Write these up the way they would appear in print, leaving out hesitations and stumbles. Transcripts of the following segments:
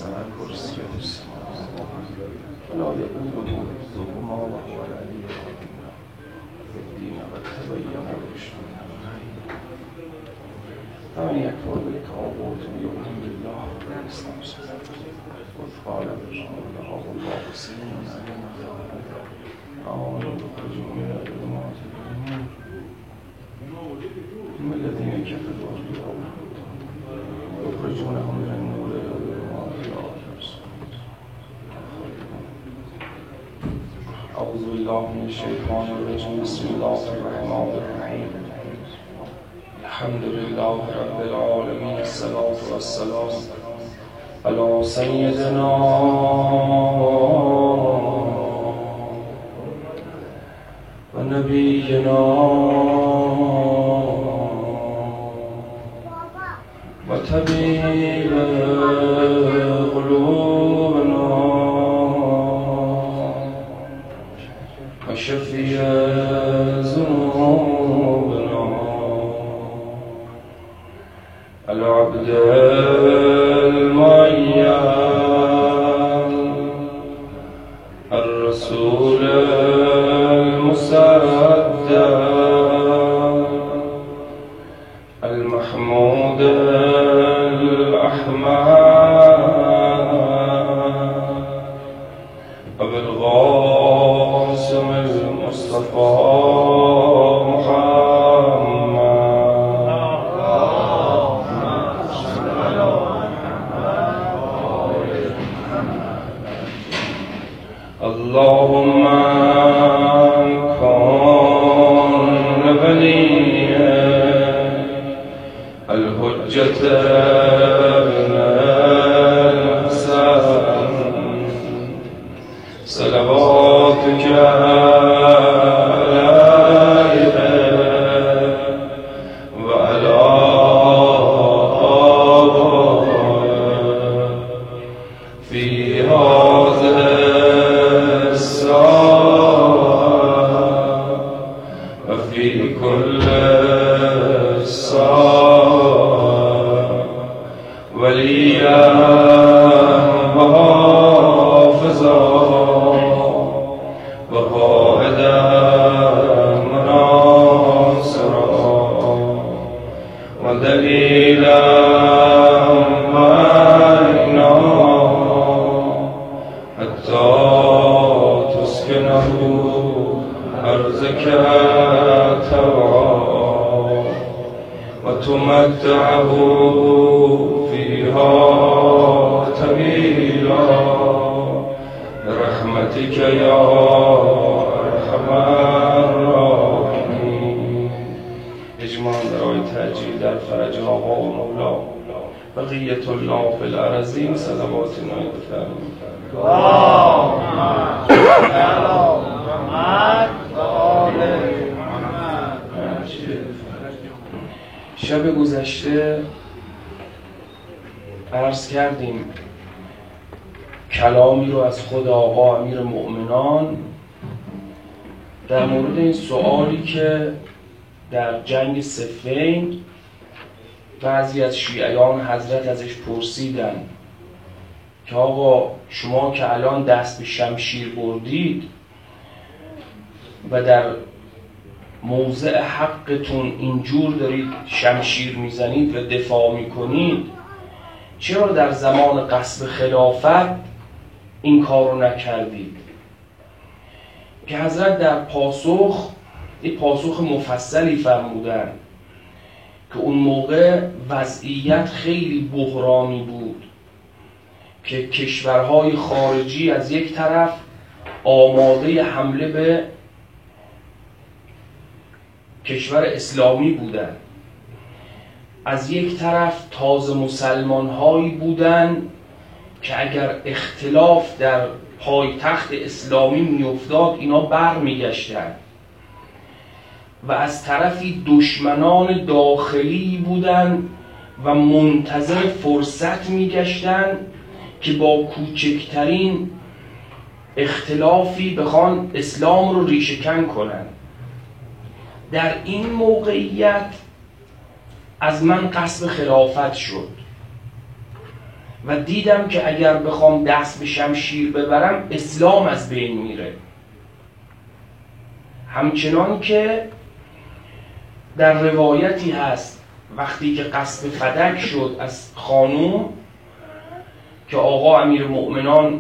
وسع كرسيه السماوات ولا يؤوده حفظهما وهو العلي العظيم الدين قد تبين الرشد من الغي فمن يكفر بالطاغوت ويؤمن بالله فقد استمسك وقال بالله والله سميع عليم آمنوا يخرجون من الظلمات إلى النور ثم الذين كفروا يخرجونهم من النور إلى الظلمات أعوذ بالله من الشيطان الرجيم بسم الله الرحمن الرحيم الحمد لله رب العالمين الصلاة والسلام على سيدنا ونبينا وطبيب قلوبنا وشفيع ذنوبنا العبد المعين الرسول المصدق المحمود الأحمد أبو القاسم المصطفى اللهم كن وليا الحجة ابن الحسن صلواتك عليه وعلى آله في هذه وفي كل ساعة وليا وحافظا وقائدا مناصرا ودليلا معينا حتى تسكنه أرزك ترى وتمتعه فيها طويلا برحمتك يا أرحم الراحمين. اجماع برای تأجیل در فرج آقا و مولا بقیت الله فی الارضین صلوات نایب فرمود. شب گذشته عرض کردیم کلامی رو از خود آقا امیر مؤمنان در مورد این سوالی که در جنگ صفین بعضی از شیعیان حضرت ازش پرسیدن که آقا شما که الان دست به شمشیر بردید و در موضع حقتون اینجور دارید شمشیر میزنید و دفاع میکنید، چرا در زمان غصب خلافت این کار رو نکردید؟ که حضرت در پاسخ یک پاسخ مفصلی فرمودن که اون موقع وضعیت خیلی بحرانی بود که کشورهای خارجی از یک طرف آماده حمله به کشور اسلامی بودن، از یک طرف تازه مسلمان‌هایی بودن که اگر اختلاف در پایتخت اسلامی میافتاد اینا برمیگشتن، و از طرفی دشمنان داخلی بودن و منتظر فرصت میگشتن که با کوچکترین اختلافی بخوان اسلام رو ریشه‌کن کنن. در این موقعیت از من غصب خلافت شد و دیدم که اگر بخوام دست به شمشیر ببرم اسلام از بین میره. همچنان که در روایتی هست وقتی که قصد فدک شد از خانوم که آقا امیرالمؤمنان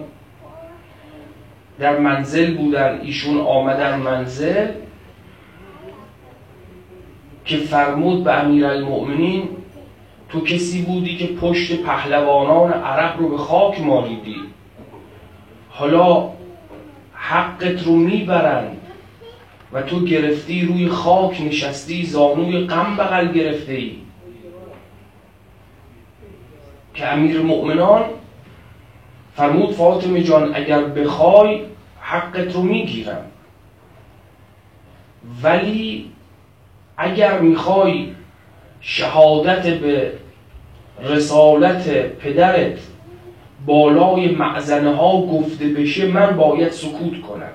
در منزل بودن، ایشون آمدن منزل که فرمود به امیرالمؤمنین تو کسی بودی که پشت پهلوانان عرب رو به خاک مالیدی، حالا حقت رو میبرن و تو گرفتی روی خاک نشستی، زانوی غم بغل گرفته ای. که امیرالمؤمنان فرمود فاطمه جان اگر بخوای حقت رو میگیرم، ولی اگر میخوای شهادت به رسالت پدرت بالای معزنه ها گفته بشه من باید سکوت کنم.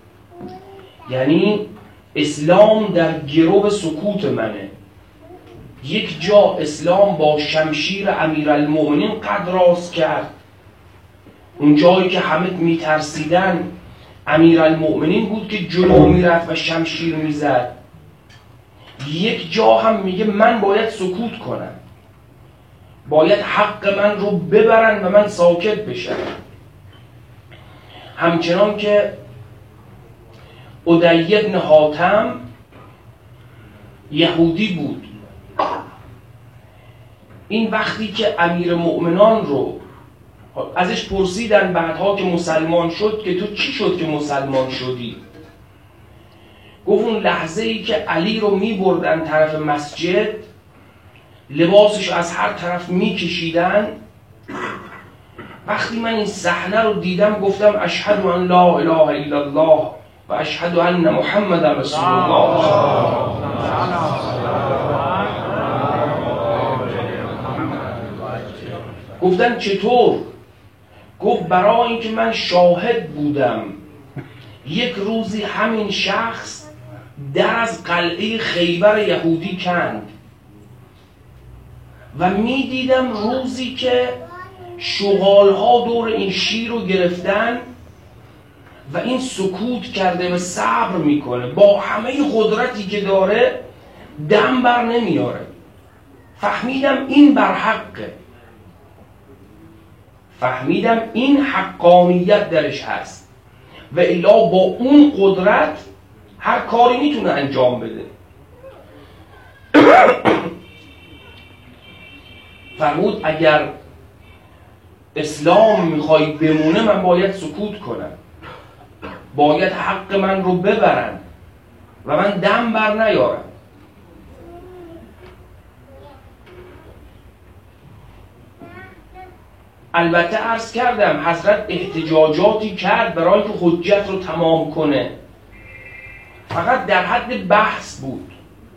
یعنی اسلام در گرو سکوت منه. یک جا اسلام با شمشیر امیرالمؤمنین قد راست کرد، اون جایی که همه میترسیدن امیرالمؤمنین بود که جلو میرفت و شمشیر میزد. یک جا هم میگه من باید سکوت کنم، باید حق من رو ببرن و من ساکت بشم. همچنان که عدی بن حاتم یهودی بود، این وقتی که امیرالمؤمنان رو ازش پرسیدن بعدها که مسلمان شد که تو چی شد که مسلمان شدی؟ گفت اون لحظه ای که علی رو می بردن طرف مسجد، لباسش از هر طرف می کشیدن، وقتی من این صحنه رو دیدم گفتم اشهد ان لا اله الا الله و اشهد ان محمد رسول الله. گفتن چطور؟ گفت برای اینکه من شاهد بودم یک روزی همین شخص در از قلعه خیبر یهودی کند و میدیدم روزی که شغالها دور این شیر رو گرفتن و این سکوت کرده و صبر میکنه، با همه قدرتی که داره دم بر نمیاره. فهمیدم این برحقه، فهمیدم این حقانیت درش هست و الا با اون قدرت هر کاری میتونه انجام بده. فرمود اگر اسلام میخوای بمونه من باید سکوت کنم، باید حق من رو ببرن و من دم بر نیارم. البته عرض کردم حضرت احتجاجاتی کرد برای که حجت رو تمام کنه، فقط در حد بحث بود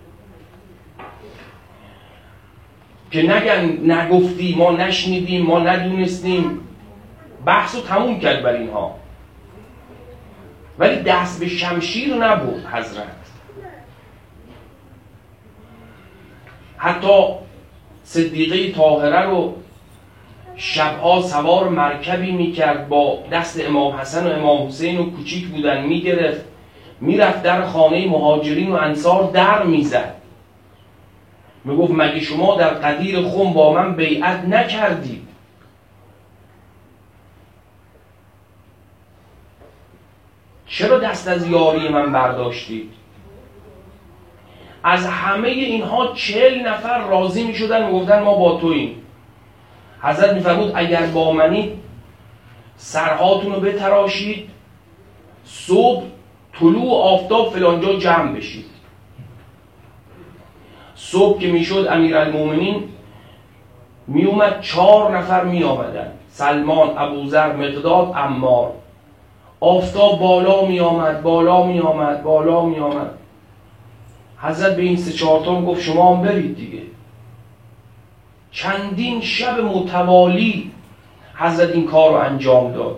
که نگن نگفتی، ما نشنیدیم، ما ندونستیم. بحث رو تموم کرد بر اینها، ولی دست به شمشیر نبرد حضرت. حتی صدیقه طاهره رو شبها سوار مرکبی میکرد، با دست امام حسن و امام حسین و کوچیک بودن میگرفت میرفت در خانه مهاجرین و انصار در میزد، میگفت مگه شما در قدیر خم با من بیعت نکردید؟ چرا دست از یاری من برداشتید؟ از همه اینها 40 نفر راضی میشدن، میگفتن ما با توییم. حضرت میفرمود اگر با منید سرهاتون رو بتراشید، صبح طلوع آفتاب فلانجا جمع بشید. صبح که میشد امیرالمؤمنین میومد، 4 نفر میآمدن، سلمان، ابوذر، مقداد، عمار. آفتاب بالا میآمد، بالا میآمد، بالا میآمد. حضرت به این 3-4 تا گفت شما هم برید دیگه. چندین شب متوالی حضرت این کار رو انجام داد.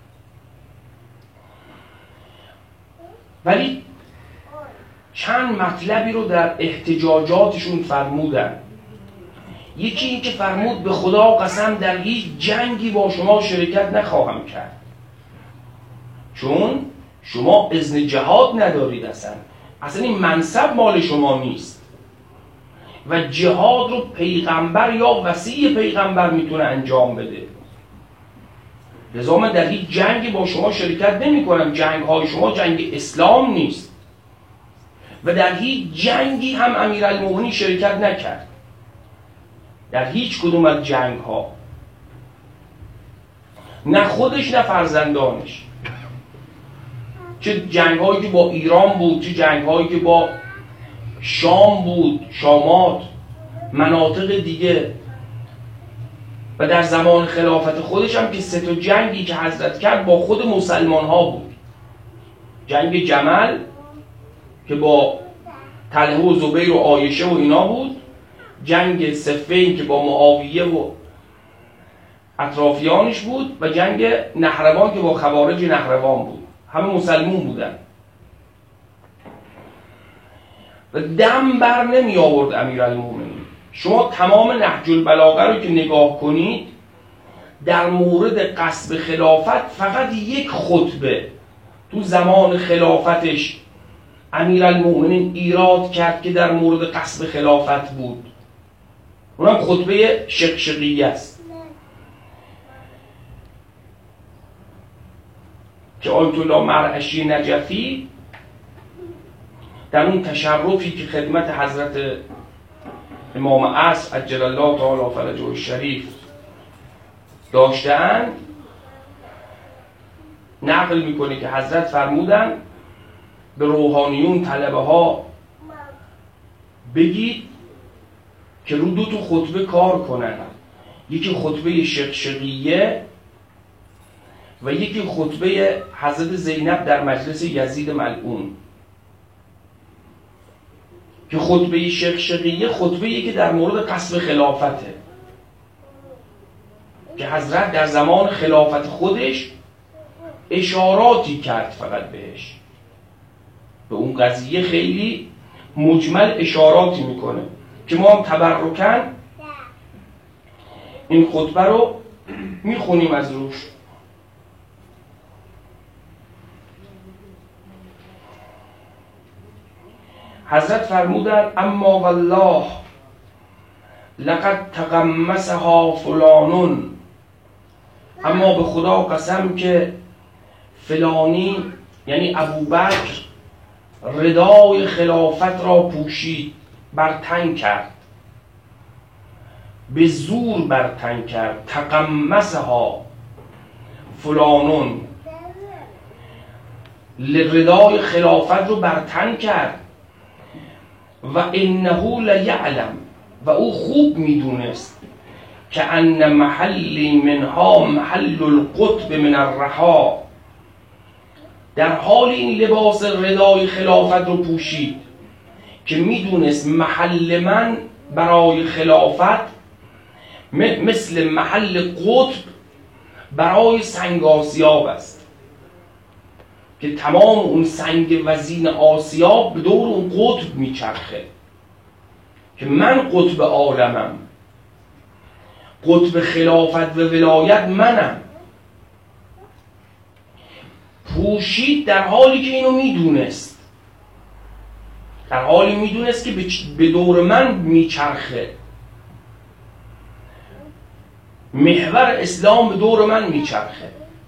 ولی چند مطلبی رو در احتجاجاتشون فرمودن. یکی این که فرمود به خدا قسم در هیچ جنگی با شما شرکت نخواهم کرد، چون شما اذن جهاد ندارید، اصلا این منصب مال شما نیست و جهاد رو پیغمبر یا وصی پیغمبر میتونه انجام بده. لذا من در هیچ جنگی با شما شرکت نمی کنم. جنگ های شما جنگ اسلام نیست و در هیچ جنگی هم امیرالمومنین شرکت نکرد، در هیچ کدوم از جنگ ها، نه خودش نه فرزندانش. چه جنگ هایی که با ایران بود، چه جنگ هایی که با شام بود، شامات، مناطق دیگه. و در زمان خلافت خودش هم که 3 جنگی که حضرت کرد با خود مسلمان ها بود. جنگ جمل که با طلحه و زبیر و عایشه و اینا بود، جنگ صفین که با معاویه و اطرافیانش بود، و جنگ نهروان که با خوارج نهروان بود. همه مسلمون بودن و دم بر نمی آورد امیرالمومنین. شما تمام نهج البلاغه رو که نگاه کنید، در مورد غصب خلافت فقط یک خطبه تو زمان خلافتش امیرالمومنین ایراد کرد که در مورد غصب خلافت بود، اونم خطبه شقشقیه است که آیت الله مرعشی نجفی در اون تشرفی که خدمت حضرت امام عصر عجل الله تعالی فرجه الشریف داشتند نقل میکنه که حضرت فرمودن به روحانیون طلبه ها بگید که رو 2 خطبه کار کنن، یکی خطبه شقشقیه و یکی خطبه حضرت زینب در مجلس یزید ملعون. که خطبه شقشقیه خطبه‌ای که در مورد غصب خلافته که حضرت در زمان خلافت خودش اشاراتی کرد فقط بهش، به اون قضیه خیلی مجمل اشاراتی میکنه که ما هم تبرکن این خطبه رو میخونیم از روش. حضرت فرمودن اما والله لقد تقمصها فلانون، اما به خدا قسم که فلانی یعنی ابوبکر ردای خلافت را پوشید، برتن کرد، به زور برتن کرد. تقمصها فلانون، ردای خلافت رو برتن کرد. و انه لیعلم، و او خوب میدونست که ان محلی منها محل القطب من الرها، در حال این لباس ردای خلافت رو پوشید که میدونست محل من برای خلافت مثل محل قطب برای سنگ آسیاب است، که تمام اون سنگ وزین آسیاب به دور اون قطب میچرخه، که من قطب عالمم، قطب خلافت و ولایت منم. پوشید در حالی که اینو میدونست، در حالی میدونست که به دور من میچرخه، محور اسلام به دور من میچرخه.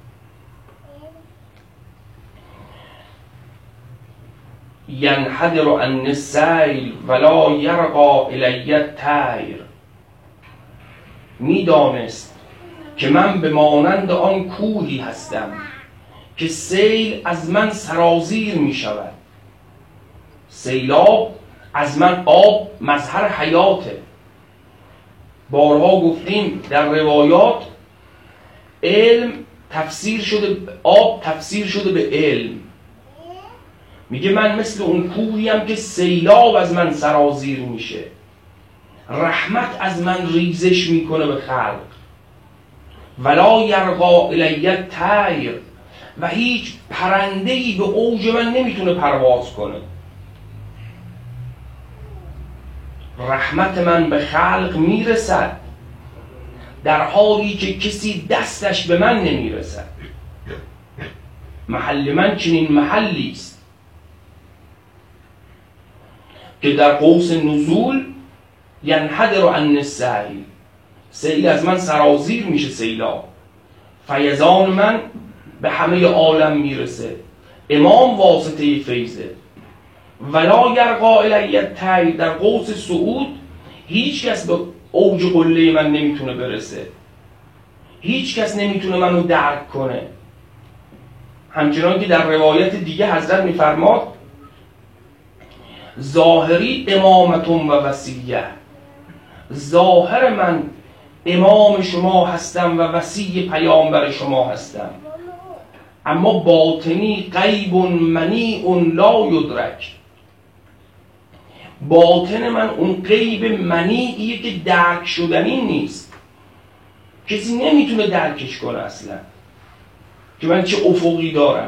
ینحدر عن السیل ولا یرقا الی الطیر، میدانست که من به مانند آن کوهی هستم که سیل از من سرازیر می شود. سیلاب از من، آب مظهر حیاته. بارها گفتیم در روایات علم تفسیر شده، آب تفسیر شده به علم. میگه من مثل اون کوهیم که سیلاب از من سرازیر میشه، رحمت از من ریزش میکنه به خلق. ولا یرقا الی الطیر، و هیچ پرنده‌ای به اوج من نمیتونه پرواز کنه. رحمت من به خلق میرسد در حالی که کسی دستش به من نمیرسد. محل من چنین محلی است که در قوس نزول ینحدر عن السیل، سیل از من سرازیر میشه، سیلاب فیضان من به همه عالم میرسه. امام واسطه فیضه. ولا یرقا الی الطیر، در قوس صعود هیچ کس به اوج قله من نمیتونه برسه، هیچ کس نمیتونه منو درک کنه. همچنان که در روایت دیگه حضرت میفرماد ظاهری امامتون و وصیه، ظاهر من امام شما هستم و وصی پیامبر شما هستم، اما باطنی غیب منیع لا یدرک. باطن من اون غیب منیعیه که درک شدنی نیست، کسی نمیتونه درکش کنه اصلا که من چه افقی دارم.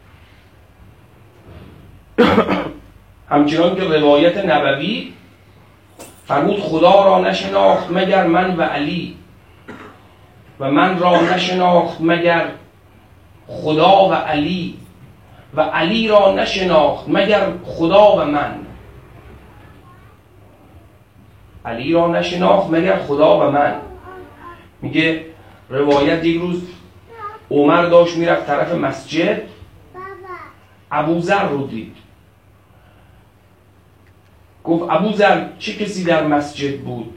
همچنان که روایت نبوی فرمود خدا را نشناخت مگر من و علی و من را نشناخت مگر خدا و علی و علی را نشناخت مگر خدا و من. علی را نشناخت مگر خدا و من. میگه روایت یک روز عمر داشت میرفت طرف مسجد، ابوذر رو دید، گفت ابوذر چه کسی در مسجد بود؟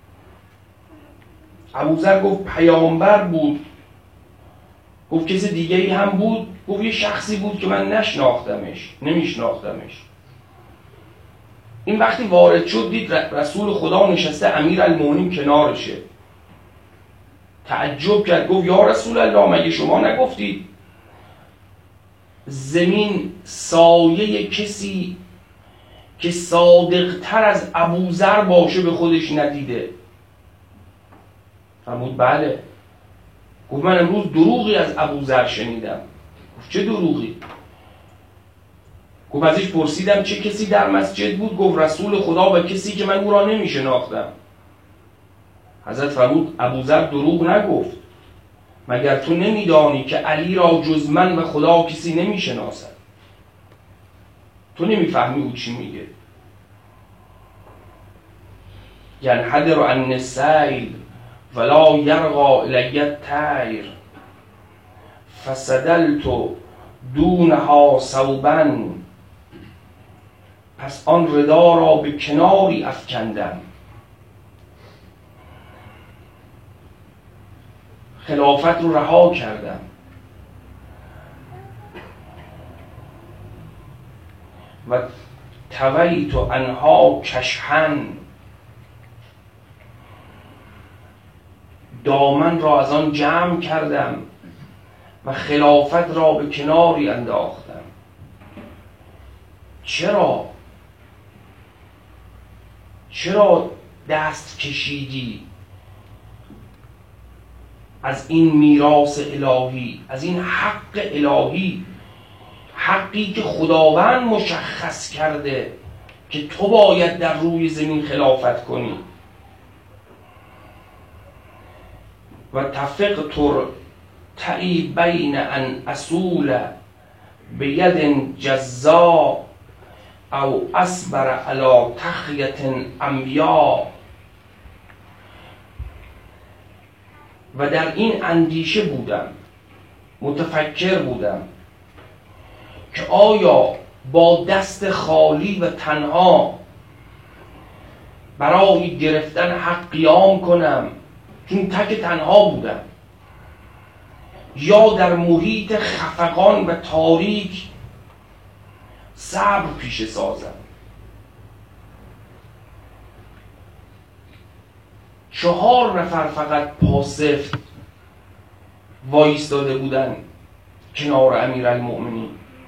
ابوذر گفت پیامبر بود. گفت کسی دیگه ای هم بود؟ گفت یه شخصی بود که من نمیشناختمش. این وقتی وارد شد دید رسول خدا نشسته، امیرالمومنین کنارشه، تعجب کرد، گفت یا رسول الله مگه شما نگفتید زمین سایه کسی که صادقتر از ابوذر باشه به خودش ندیده؟ فرمود بله. گفت من امروز دروغی از ابوذر شنیدم. گفت چه دروغی؟ گفت ازش پرسیدم چه کسی در مسجد بود؟ گفت رسول خدا و کسی که من او را نمیشناختم. حضرت فرمود ابوذر دروغ نگفت، مگر تو نمیدانی که علی را جز من و خدا کسی نمیشناسد؟ تو نمیفهمی او چی میگه؟ ینحدر عن السیل ولا یرقا الی الطیر فسدلت دونها ثوبا، پس آن ردا را به کناری افکندم. خلافت رو رها کردم. و تویت عنها کشحن، دامن را از آن جمع کردم و خلافت را به کناری انداختم. چرا دست کشیدی از این میراث الهی، از این حق الهی، حقی که خداوند مشخص کرده که تو باید در روی زمین خلافت کنی؟ و تفقت تعی بین ان اصول به ید جزا او اصبر علی تخیت انبیا. و در این اندیشه بودم، متفکر بودم که آیا با دست خالی و تنها برای گرفتن حق قیام کنم، چون تک تنها بودم، یا در محیط خفقان و تاریک صبر پیشه سازم. 4 نفر فقط پاسفت وایستاده بودن کنار امیرالمؤمنین.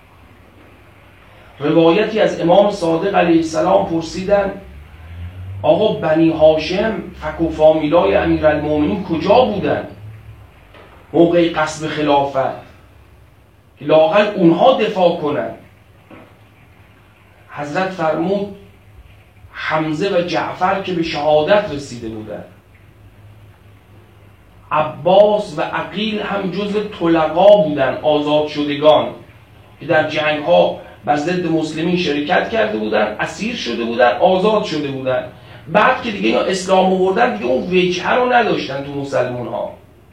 روایتی از امام صادق علیه السلام پرسیدن آقا بنی هاشم فک و فامیلای امیرالمؤمنین کجا بودن موقع غصب خلافت که لااقل اونها دفاع کنن؟ حضرت فرمود حمزه و جعفر که به شهادت رسیده بودند، عباس و عقیل هم جزو طلقا بودند، آزاد شدگان که در جنگ ها بر ضد مسلمین شرکت کرده بودند، اسیر شده بودند، آزاد شده بودند. بعد که دیگه اینا اسلام آوردن دیگه اون وجهه رو نداشتن تو مسلمون ها.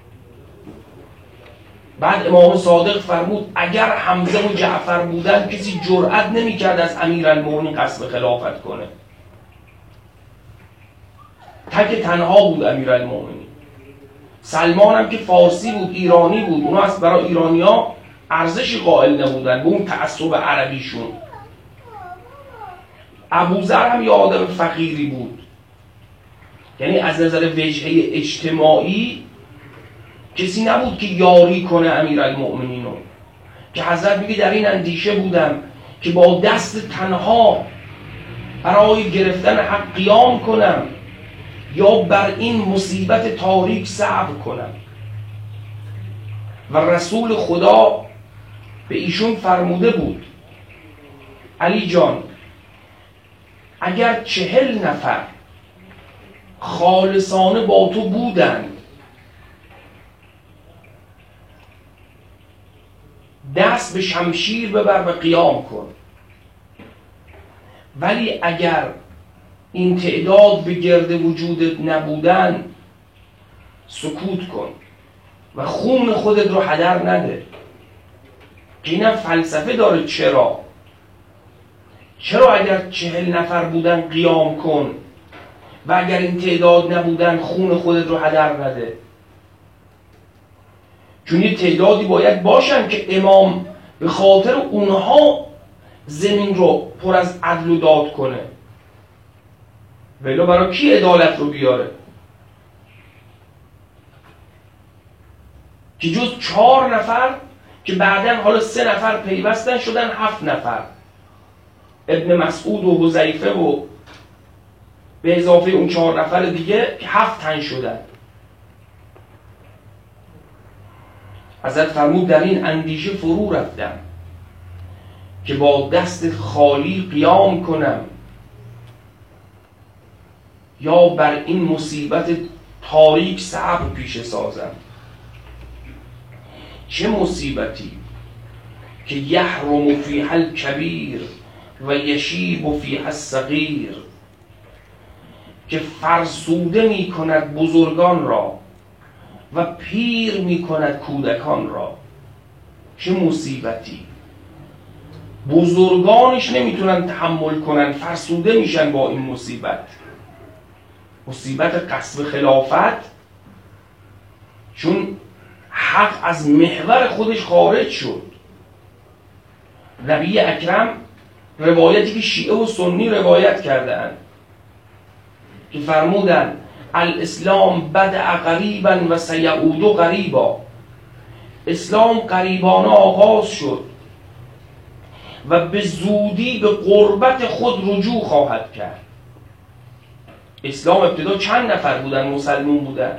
بعد امام صادق فرمود اگر حمزه و جعفر بودن کسی جرأت نمی‌کرد از امیرالمومنین قصد خلافت کنه. تک تنها بود امیرالمومنین. سلمان هم که فارسی بود، ایرانی بود، اونا از برای ایرانی‌ها ارزشی قائل نبودن به اون تعصب عربیشون. ابوذر هم یه آدم فقیری بود، یعنی از نظر وجهه اجتماعی کسی نبود که یاری کنه امیرالمؤمنین رو، که حضرت میگه در این اندیشه بودم که با دست تنها برای گرفتن حق قیام کنم یا بر این مصیبت تاریک صبر کنم. و رسول خدا به ایشون فرموده بود علی جان اگر 40 نفر خالصانه با تو بودند دست به شمشیر ببر و قیام کن، ولی اگر این تعداد به گرد وجودت نبودن سکوت کن و خون خودت رو هدر نده. که اینم فلسفه داره. چرا اگر 40 نفر بودن قیام کن و اگر این تعداد نبودن خون خودت رو هدر نده؟ چون یه تعدادی باید باشن که امام به خاطر اونها زمین رو پر از عدل و داد کنه، ولی برای کی عدالت رو بیاره؟ که جز 4 نفر که بعدن حالا 3 نفر پیوستن شدن 7 نفر، ابن مسعود و حذیفه و به اضافه اون 4 نفر دیگه که 7 تن شدن. حضرت فرمود در این اندیشه فرو رفتم که با دست خالی قیام کنم یا بر این مصیبت تاریک صبر پیشه سازم. چه مصیبتی که یحرم فیها الکبیر و یشیب فیها الصغیر، که فرسوده می کند بزرگان را و پیر می کند کودکان را. چه مصیبتی، بزرگانش نمیتونن تحمل کنن، فرسوده میشن با این مصیبت. مصیبت غصب خلافت، چون حق از محور خودش خارج شد. نبی اکرم روایتی که شیعه و سنی روایت کردند که فرمودند الاسلام بدأ قریبا و سیعود قریبا، اسلام قریبانه آغاز شد و به زودی به قربت خود رجوع خواهد کرد. اسلام ابتدا چند نفر بودن مسلمون بودن،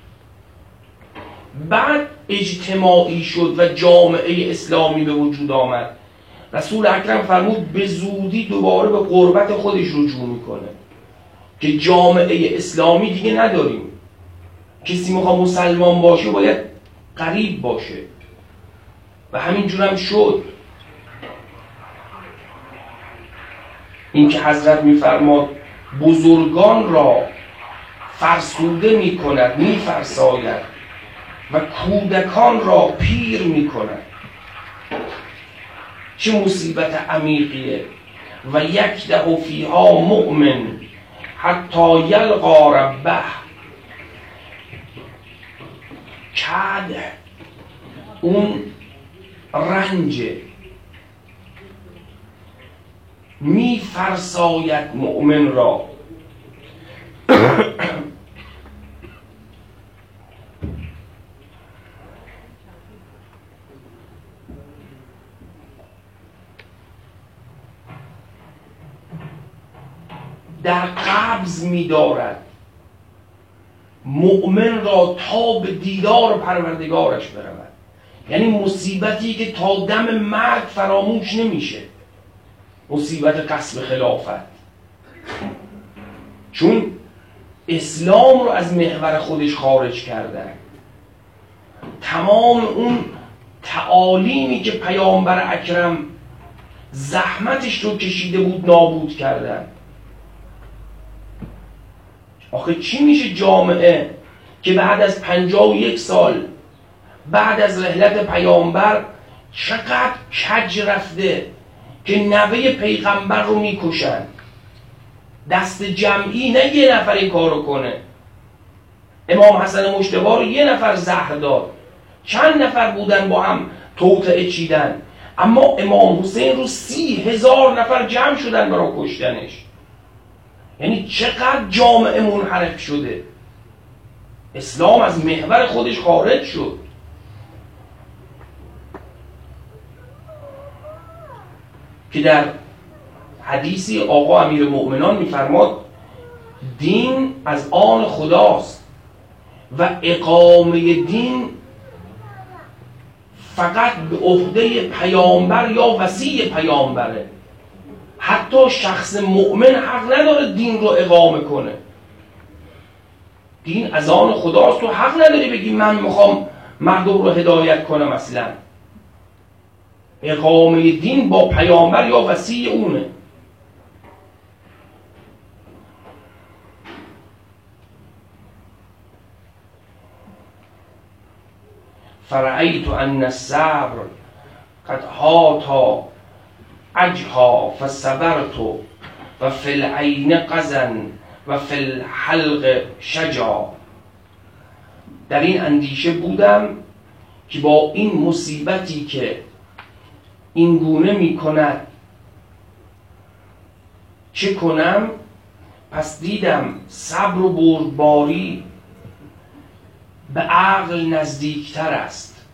بعد اجتماعی شد و جامعه اسلامی به وجود آمد. رسول اکرم فرمود به زودی دوباره به قربت خودش رجوع میکنه، که جامعه اسلامی دیگه نداریم. کسی میخواد مسلمان باشه باید قریب باشه و همینجور هم شد. این که حضرت میفرماد بزرگان را فرسوده میکند، میفرساید و کودکان را پیر میکند. چه مصیبت عمیقیه. و یکده فیها مؤمن حتی یلقا ربه. کد اون رنج می فرساید مؤمن را. در قبض می دارد مؤمن را تا به دیدار پروردگارش برود. یعنی مصیبتی که تا دم مرگ فراموش نمیشه، مصیبت غصب خلافت. چون اسلام رو از محور خودش خارج کردن. تمام اون تعالیمی که پیامبر اکرم زحمتش رو کشیده بود نابود کردن. آخه چی میشه جامعه که بعد از 51 سال بعد از رحلت پیامبر چقدر کج رفته که نوه پیغمبر رو میکشن، دست جمعی، نه یه نفر این کارو کنه. امام حسن مجتبی رو یه نفر زهر داد، چند نفر بودن با هم توطئه چیدن، اما امام حسین رو 30,000 نفر جمع شدن برای کشتنش. یعنی چقدر جامعه منحرف شده، اسلام از محور خودش خارج شد. که در حدیثی آقا امیرالمؤمنان میفرماد دین از آن خداست و اقامه دین فقط به عهده پیامبر یا وصی پیامبره. حتی شخص مؤمن حق نداره دین رو اقامه کنه. دین از آن خداست، تو حق نداری بگی من میخوام مردم رو هدایت کنم. اصلا اقامه دین با پیامبر یا وصی اونه. فرأیت ان الصبر قد هاتا اجها فصبرت و فی العین قزن و فی الحلق شجا. در این اندیشه بودم که با این مصیبتی که این گونه می کند چه کنم؟ پس دیدم صبر و بردباری به عقل نزدیکتر است.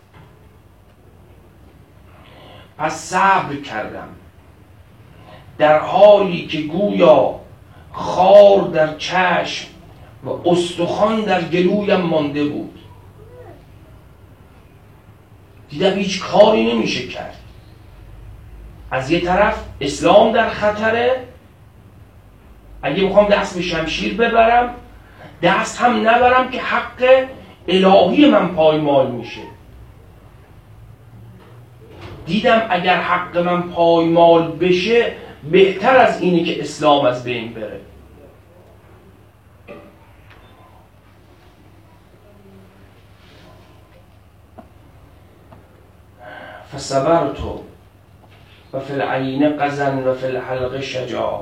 پس صبر کردم در حالی که گویا خار در چشم و استخوان در گلویم مانده بود. دیدم هیچ کاری نمیشه کرد. از یه طرف اسلام در خطره، اگه بخوام دست به شمشیر ببرم دست هم نبرم که حق الهی من پایمال میشه. دیدم اگر حق من پایمال بشه بهتر از اینه که اسلام از بین بره. فصبرت و فی العین قزن و فی الحلق شجا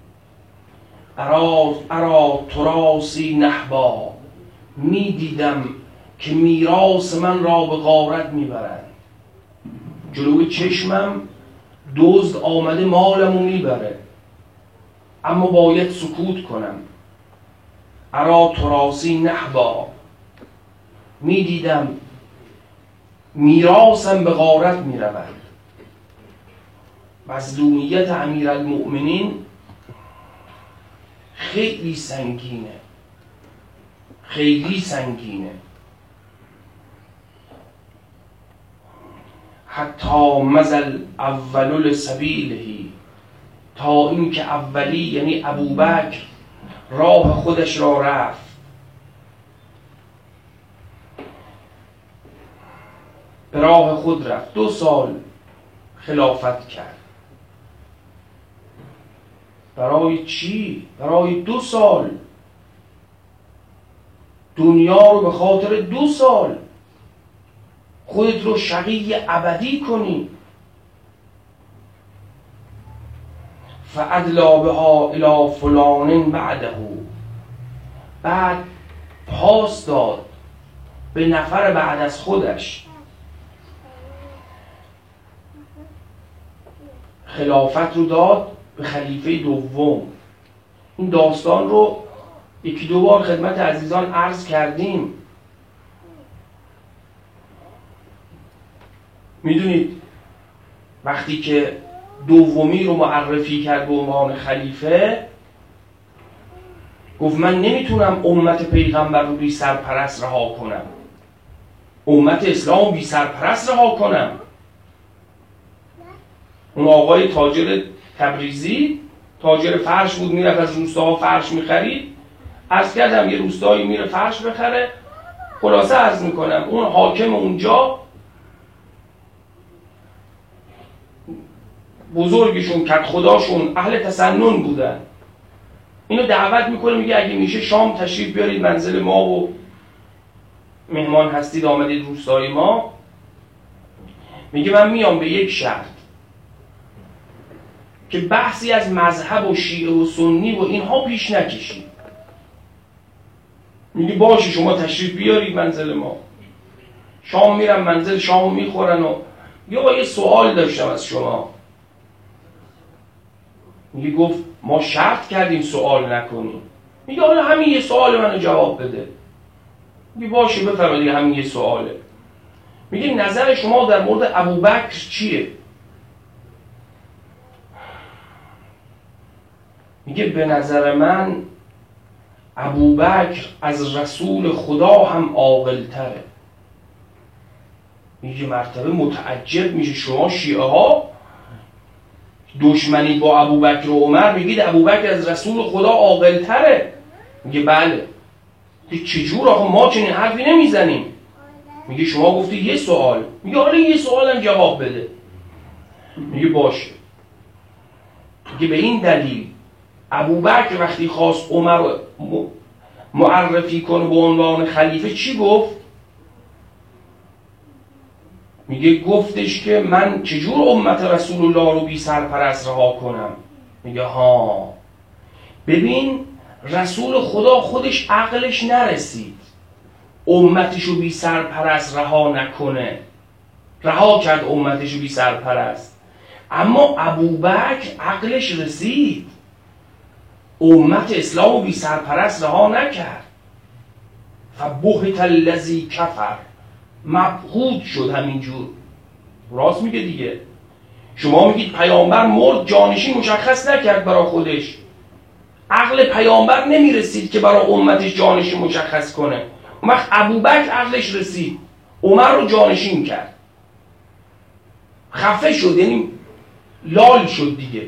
ارا تراسی نحبا. می دیدم که میراث من را به غارت میبرند. جلوی چشمم دزد آمده مالمو میبره، اما باید سکوت کنم. ارا تراسی نحبا. می دیدم میراثم به غارت میرود. مظلومیت امیرالمؤمنین خیلی سنگینه، خیلی سنگینه. حتی مزل اولل سبیلهی، تا این که اولی یعنی ابوبکر راه خودش را رفت. به راه خود رفت، 2 سال خلافت کرد. برای چی؟ برای 2 سال. دنیا رو به خاطر 2 سال خودت رو شقی ابدی کنی. فادلا بها الی فلان بعده. بعد پاس داد به نفر بعد از خودش. خلافت رو داد به خلیفه دوم. این داستان رو 1-2 بار خدمت عزیزان عرض کردیم. میدونید وقتی که دومی رو معرفی کرد به عنوان خلیفه، گفت من نمیتونم امت پیغمبر رو بی سرپرست رها کنم، امت اسلام بی سرپرست رها کنم. اون آقای تاجر تبریزی تاجر فرش بود، میرفت از روستاها فرش میخرید. عرض کردم یه روستایی میره فرش بخره. خلاصه عرض میکنم اون حاکم اونجا بزرگشون کد خداشون اهل تسنن بودن. اینو دعوت میکنه، میگه اگه میشه شام تشریف بیارید منزل ما و مهمان هستید آمدید روستای ما. میگه من میام به یک شرط که بحثی از مذهب و شیعه و سنی و اینها پیش نکشید. میگه باشه شما تشریف بیارید منزل ما. شام میرم منزل، شامو میخورن و یه سوال داشتم از شما. میگه گفت ما شرط کردیم سوال نکنیم. میگه حالا همین یه سوال منو جواب بده. میگه باشه بفرمایید همین یه سواله. میگه نظر شما در مورد ابوبکر چیه؟ میگه به نظر من ابوبکر از رسول خدا هم عاقل‌تره. میگه مرتبه متعجب میشه، شما شیعه ها دشمنی با ابوبکر و عمر، میگید ابوبکر از رسول خدا عاقل‌تره. میگه بله. میگه چجور آخه ما چنین حرفی نمیزنیم؟ میگه شما گفتی یه سوال. میگه حالا یه سوالم جواب بده. میگه باشه. میگه به این دلیل ابوبکر وقتی خواست عمر رو معرفی کنه به عنوان خلیفه چی گفت؟ میگه گفتش که من چجور امت رسول الله رو بی سرپرست رها کنم؟ میگه ها ببین رسول خدا خودش عقلش نرسید امتش رو بی سرپرست رها نکنه، رها کرد امتش رو بی سرپرست. اما ابوبکر عقلش رسید امت اسلام رو بی سرپرست رها نکرد. فبهت الذی کفر، مبهوت شد. همینجور راست میگه دیگه. شما میگید پیامبر مرد جانشین مشخص نکرد برای خودش، عقل پیامبر نمیرسید که برای امتش جانشین مشخص کنه. اون وقت ابوبکر عقلش رسید عمر رو جانشین کرد، خفه شد، یعنی لال شد دیگه.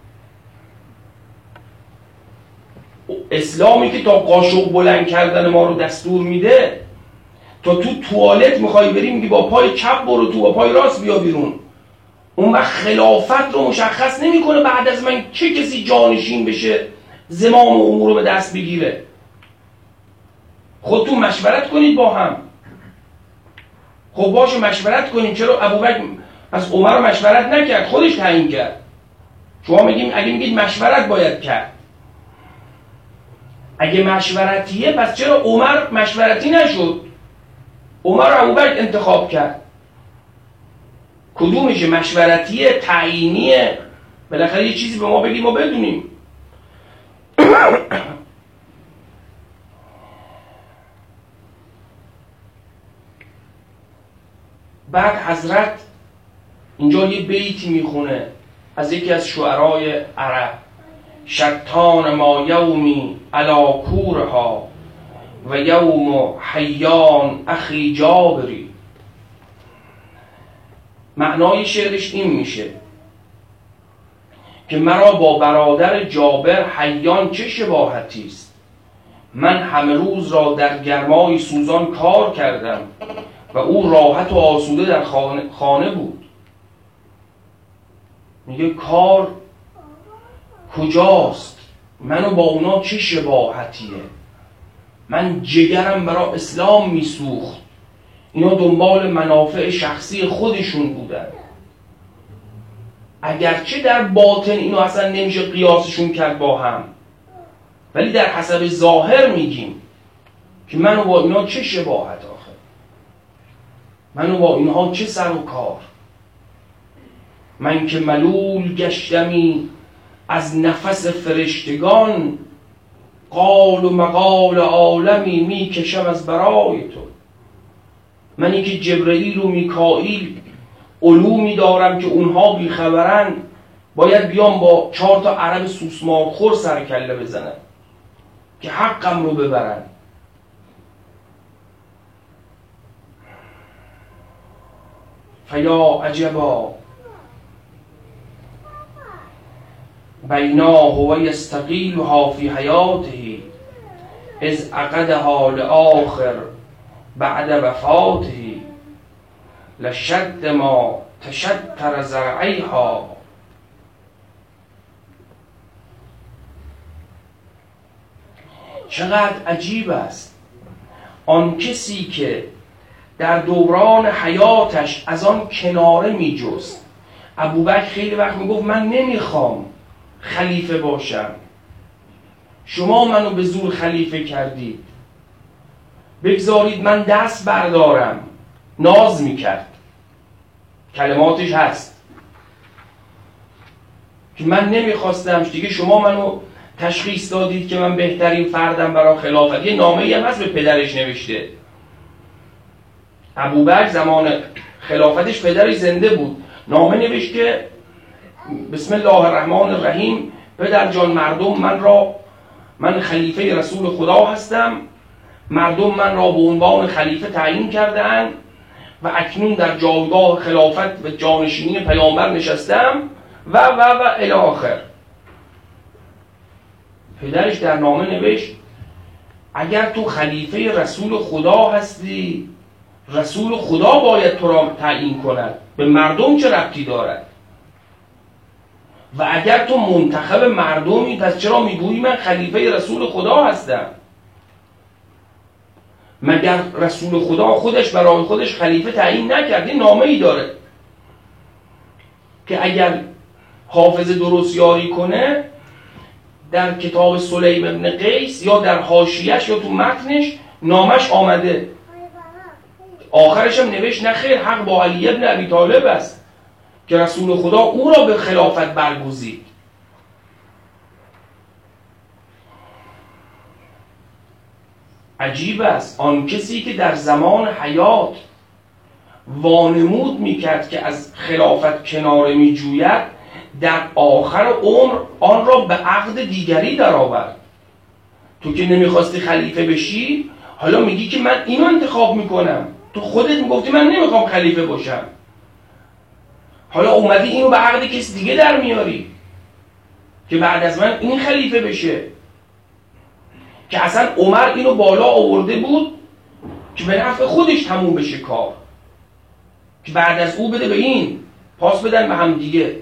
اسلامی که تا قاشق بلند کردن ما رو دستور میده، تا تو توالت میخوای بری میگی با پای چپ برو تو، با پای راست بیا بیرون. اون وقت خلافت رو مشخص نمیکنه بعد از من چه کسی جانشین بشه زمام امور رو به دست بگیره. خودتون مشورت کنید با هم. خب باشه مشورت کنید. چرا ابوبکر از عمر رو مشورت نکرد؟ خودش تعیین کرد. شما میگیم اگه میگید مشورت باید کرد، اگه مشورتیه پس چرا عمر مشورتی نشد؟ عمر رو ابوبکر انتخاب کرد. کدومشه؟ مشورتیه؟ تعیینیه؟ بالاخره یه چیزی به ما بگید ما بدونیم. بعد حضرت اینجا یه بیتی میخونه از یکی از شعرای عرب: شطان ما یومی علا کورها و یوم حیان اخی جابری. معنای شعرش این میشه که مرا با برادر جابر حیان چه شباهتی است؟ من همه روز را در گرمای سوزان کار کردم و او راحت و آسوده در خانه بود. میگه کار کجاست؟ منو با اونا چه شباهتیه؟ من جگرم برای اسلام میسوخت، اینا دنبال منافع شخصی خودشون بودن. اگرچه در باطن اینو اصلا نمیشه قیاسشون کرد با هم، ولی در حسب ظاهر میگیم که منو با اینا چه شباهت آخه؟ منو با اینها چه سر و کار؟ من که ملول گشتمی از نفس فرشتگان، قال و مقال عالمی میکشم از برای تو. منی که جبرئیل و میکائیل علومی دارم که اونها بیخبرن، باید بیام با 4 تا عرب سوسمارخور سر کله بزنم که حقم رو ببرن. فیا عجبا. بینا هو یستقیلها فی حیاته اذ عقدها لآخر بعد وفاته لشد ما تشتر زرعیها. چقدر عجیب است آن کسی که در دوران حیاتش از آن کناره می جست. ابوبکر خیلی وقت می گفت من نمیخوام خلیفه باشم، شما منو به زور خلیفه کردید، بگذارید من دست بردارم. ناز میکرد، کلماتش هست که من نمیخواستم دیگه، شما منو تشخیص دادید که من بهترین فردم برای خلافت. یه نامه‌ای هم هست به پدرش نوشته. ابوبکر زمان خلافتش پدرش زنده بود، نامه نوشت که بسم الله الرحمن الرحیم، پدر جان من خلیفه رسول خدا هستم، مردم من را به عنوان خلیفه تعیین کرده اند و اکنون در جایگاه خلافت و جانشینی پیامبر نشستم و الی آخر. پدرش در نامه نوشت اگر تو خلیفه رسول خدا هستی، رسول خدا باید تو را تعیین کند، به مردم چه ربطی دارد؟ و اگر تو منتخب مردمی پس چرا میگویی من خلیفه رسول خدا هستم؟ مگر رسول خدا خودش برای خودش خلیفه تعیین نکرد؟ این نامه ای داره که اگر حافظ درست یاری کنه در کتاب سلیم ابن قیس یا در حاشیه‌اش یا تو متنش نامش آمده. آخرش هم نوشت نه خیر، حق با علی ابن ابی طالب است که رسول خدا او را به خلافت برگزید. عجیب است آن کسی که در زمان حیات وانمود میکرد که از خلافت کناره میجوید، در آخر عمر آن را به عقد دیگری درآورد. تو که نمیخواستی خلیفه بشی، حالا میگی که من اینو انتخاب میکنم. تو خودت میگفتی من نمیخوام خلیفه باشم، حالا اومدی اینو به عقد کسی دیگه در میاری که بعد از من این خلیفه بشه. که اصلا عمر اینو بالا آورده بود که به نفع خودش تموم بشه کار، که بعد از او بده به این، پاس بدن به هم دیگه.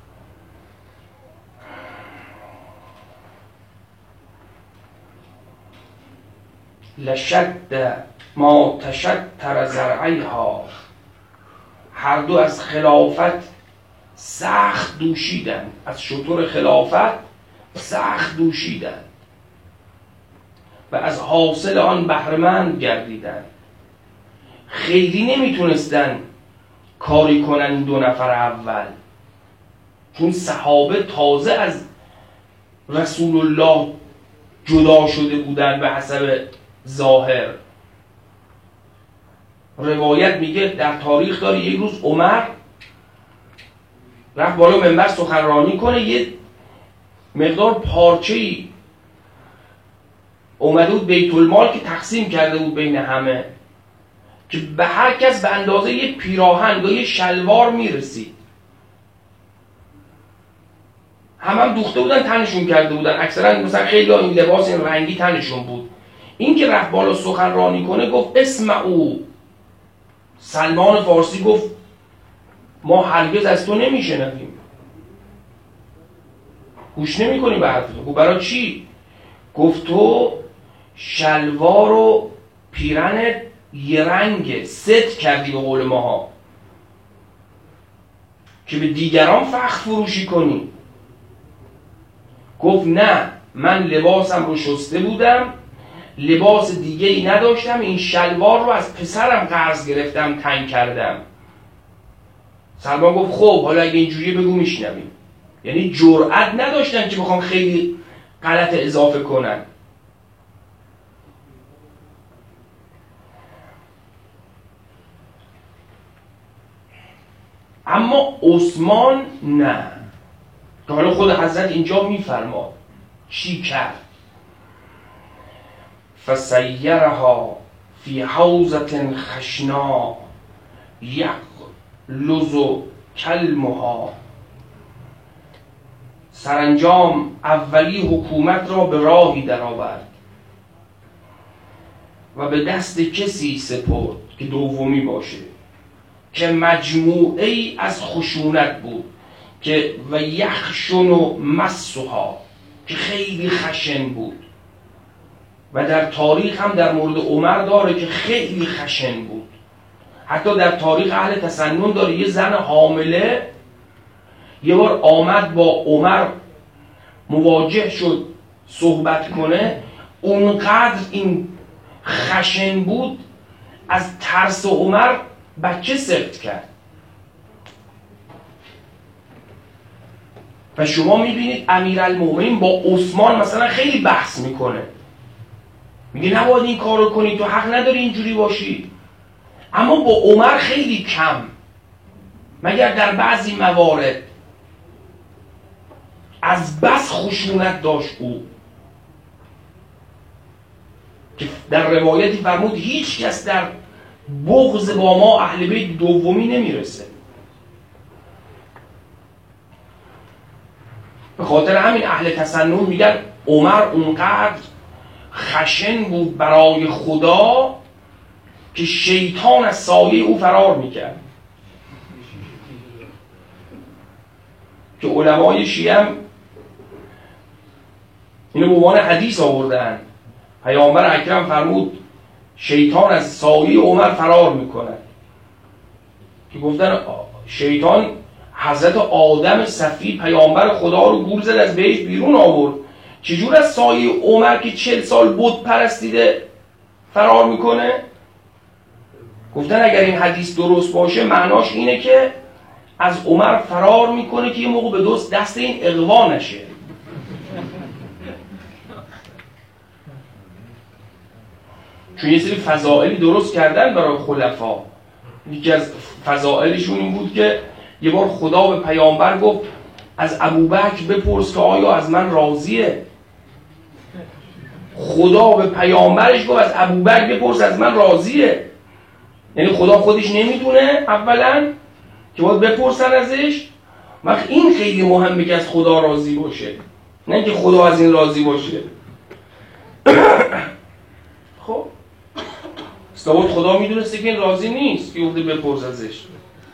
لشد ما تشتر زرعیها، هر دو از خلافت سخت دوشیدن، از شطور خلافت سخت دوشیدن و از حاصل آن بهره‌مند گردیدن. خیلی نمیتونستن کاری کنن این دو نفر اول، چون صحابه تازه از رسول الله جدا شده بودن به حسب ظاهر. روایت میگه در تاریخ داره یک روز عمر رفت بالا منبر سخنرانی کنه، یه مقدار پارچه‌ای اومده بود بیت المال که تقسیم کرده بود بین همه، که به هر کس به اندازه یه پیراهن یا یه شلوار میرسید. هم دوخته بودن، تنشون کرده بودن، اکثرا مثلا خیلی این لباس این رنگی تنشون بود. این که رفت بالا سخنرانی کنه گفت اسمعوا. سلمان فارسی گفت ما هرگز از تو نمیشنویم، گوش نمی کنی به حرف تو. برای چی؟ گفت تو شلوار و پیرنت یه رنگه، ست کردی به قول ماها، که به دیگران فخر فروشی کنی. گفت نه، من لباسم رو شسته بودم، لباس دیگه ای نداشتم، این شلوار رو از پسرم قرض گرفتم تنگ کردم. سلمان گفت خب حالا اگه اینجوریه بگو میشنویم. یعنی جرأت نداشتن که بخوام خیلی غلط اضافه کنن. اما عثمان نه، که حالا خود حضرت اینجا میفرماد چی کرد. فسیرها فی حوزة خشنا یغلظ کلمها سرانجام اولی حکومت را به راهی درآورد و به دست کسی سپرد که دومی باشه، که مجموعه ای از خشونت بود، که و یخشن و مسها، که خیلی خشن بود. و در تاریخ هم در مورد عمر داره که خیلی خشن بود. حتی در تاریخ اهل تسنن داره یه زن حامله یه بار آمد با عمر مواجه شد صحبت کنه، اونقدر این خشن بود از ترس عمر بچه سفت کرد. و شما میبینید امیرالمومنین با عثمان مثلا خیلی بحث میکنه، میگه نباید این کارو کنی، تو حق نداری اینجوری باشی. اما با عمر خیلی کم، مگر در بعضی موارد. از بس خشونت داشت او که در روایتی فرمود هیچ کس در بغض با ما اهل بیت دومی نمیرسه. به خاطر همین اهل تسنن میگن عمر اونقدر خشن بود برای خدا که شیطان از سایه او فرار میکرد. که علمای شیعه هم اینو به عنوان حدیث آوردن. پیامبر اکرم فرمود شیطان از سایه عمر فرار میکنه، که گفتن شیطان حضرت آدم صفی پیامبر خدا رو گول زد از بهش بیرون آورد، چجور از سایه عمر که 40 سال بت پرستیده فرار میکنه؟ گفتن اگر این حدیث درست باشه معناش اینه که از عمر فرار میکنه که یه موقع به دست این اغوا نشه. چون یه سری فضائلی درست کردن برای خلفا. یکی از فضائلشون این بود که یه بار خدا به پیامبر گفت از ابوبکر بپرس که آیا از من راضیه. خدا به پیامبرش گفت از ابوبکر بپرس از من راضیه. یعنی خدا خودش نمیدونه اولا که باید بپرسن ازش. وقت این خیلی مهمه که از خدا راضی باشه، نه که خدا از این راضی باشه. خب استواد خدا میدونسته که این راضی نیست که گفته بپرس ازش.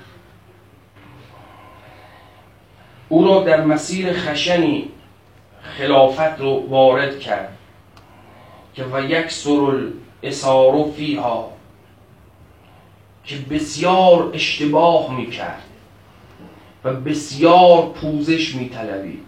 او را در مسیر خشنی خلافت رو وارد کرد که و یکثر الاسار فیها، که بسیار اشتباه میکرد و بسیار پوزش میطلبید.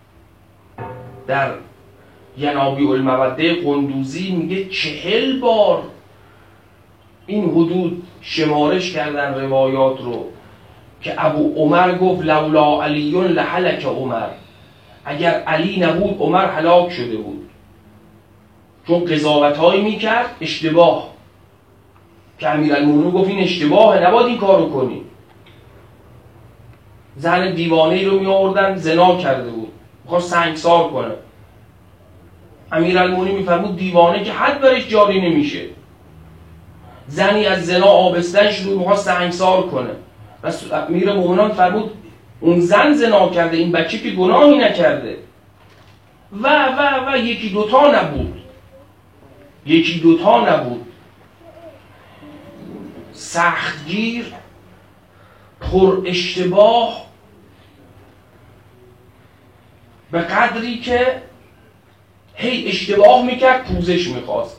در ینابیع الموده قندوزی میگه 40 بار این حدود شمارش کردن روایات رو که ابو عمر گفت لولا علی لهلک عمر، اگر علی نبود عمر هلاک شده بود. چون قضاوت‌هایی میکرد اشتباه، که امیرالمومنین گفت این اشتباهه، نباید این کارو کنی. زن دیوانه‌ای رو میآوردن زنا کرده بود، می‌خواست سنگسار کنه. امیرالمومنین میفرمود دیوانه که حد برش جاری نمیشه. زنی از زنا آبستن شد، می‌خواست سنگسار کنه. پس امیرالمومنین فرمود اون زن زنا کرده، این بچه که گناهی نکرده. و یکی دوتا نبود. سختگیر، پر اشتباه، به قدری که هی اشتباه میکرد پوزش میخواست،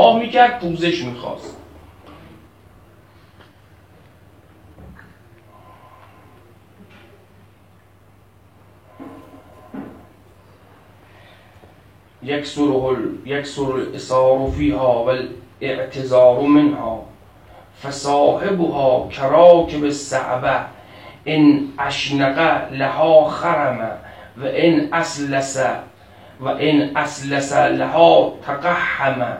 یکثر الاسار فیها والاعتذار منها فصاحبها کراکب الصعبه ان اشنق لها خرمه و ان اسلس لها تقحمه.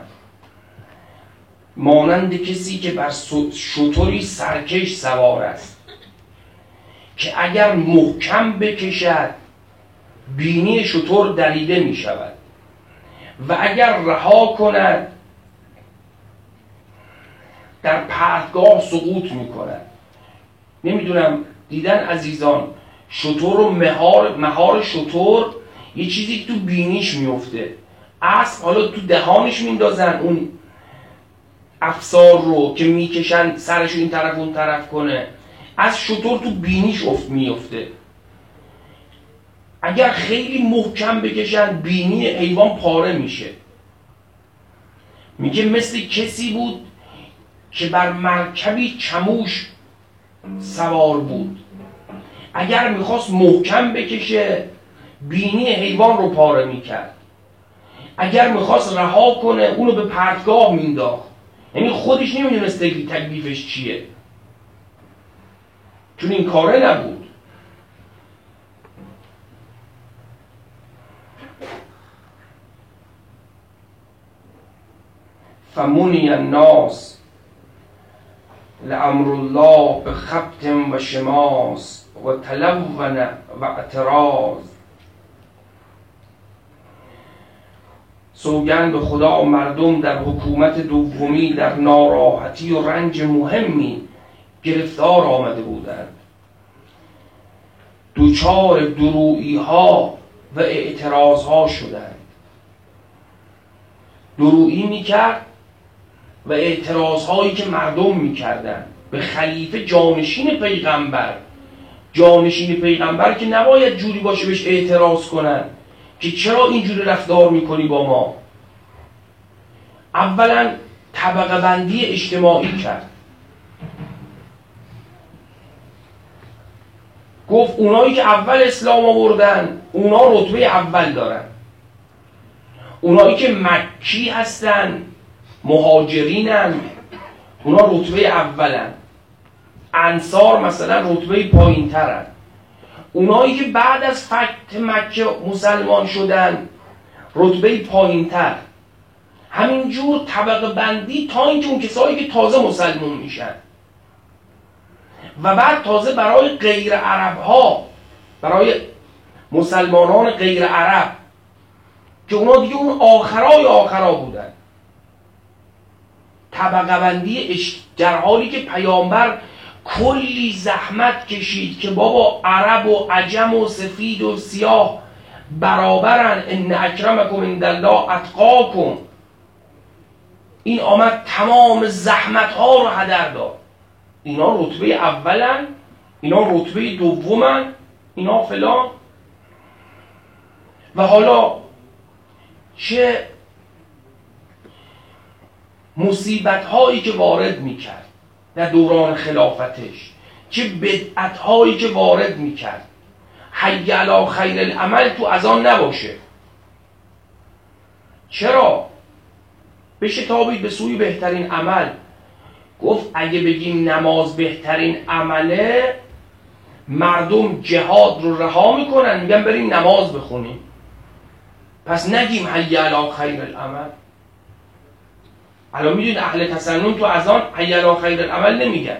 مانند کسی که بر شتری سرکش سوار است که اگر محکم بکشد بینی شتر دریده می شود و اگر رها کند در پرتگاه سقوط می کند. نمیدونم دیدن عزیزان شتر و مهار شتر یه چیزی که تو بینیش میفته، اسب حالا تو دهانش میندازن اون افسار رو که میکشن سرشو این طرف اون طرف کنه، از شتر تو بینیش میفته. اگر خیلی محکم بکشن بینی حیوان پاره میشه. میگه مثل کسی بود که بر مرکبی چموش سوار بود، اگر میخواست محکم بکشه بینی حیوان رو پاره میکرد، اگر میخواست رها کنه اونو به پرتگاه مینداخت. یعنی خودش نمیدونست تکلیفش چیه، چون این کاره نبود. فمنی الناس لامر الله به خبط و شماس و تلون و اعتراض. سوگند به خدا مردم در حکومت دومی در ناراحتی و رنج مهمی گرفتار آمده بودند، دوچار درویی ها و اعتراض ها شدند. درویی میکرد و اعتراض هایی که مردم میکردند به خلیفه جانشین پیغمبر. جانشین پیغمبر که نباید جوری باشه بهش اعتراض کنن که چرا اینجوری رفتار میکنی با ما. اولا طبقه بندی اجتماعی کرد، گفت اونایی که اول اسلام آوردن اونا رتبه اول دارن، اونایی که مکی هستن مهاجرینن اونا رتبه اولن، انصار مثلا رتبه پایین ترن، اونایی که بعد از فتح مکه مسلمان شدن رتبه پایین تر. همینجور طبقه بندی تا اینکه اون کسایی که تازه مسلمان میشن و بعد تازه برای غیر عرب ها، برای مسلمانان غیر عرب که اونا دیگه اون آخرای آخرا بودن، طبقه بندی در حالی که پیامبر کلی زحمت کشید که بابا عرب و عجم و سفید و سیاه برابرن، ان اکرمکم عند الله اتقاکم. این آمد تمام زحمت ها رو هدر داد. اینا رتبه اولن، اینا رتبه دومن، اینا فلان. و حالا چه مصیبت هایی که وارد میکرد در دوران خلافتش، چه بدعت هایی که وارد میکرد. حی علی خیر العمل تو از آن نباشه. چرا؟ بشتابید به سوی بهترین عمل. گفت اگه بگیم نماز بهترین عمله، مردم جهاد رو رها میکنن، میگن بریم نماز بخونیم، پس نگیم حی علی خیر العمل. الان میدونید اهل تسنن تو از آن حی علی خیر العمل نمیگن.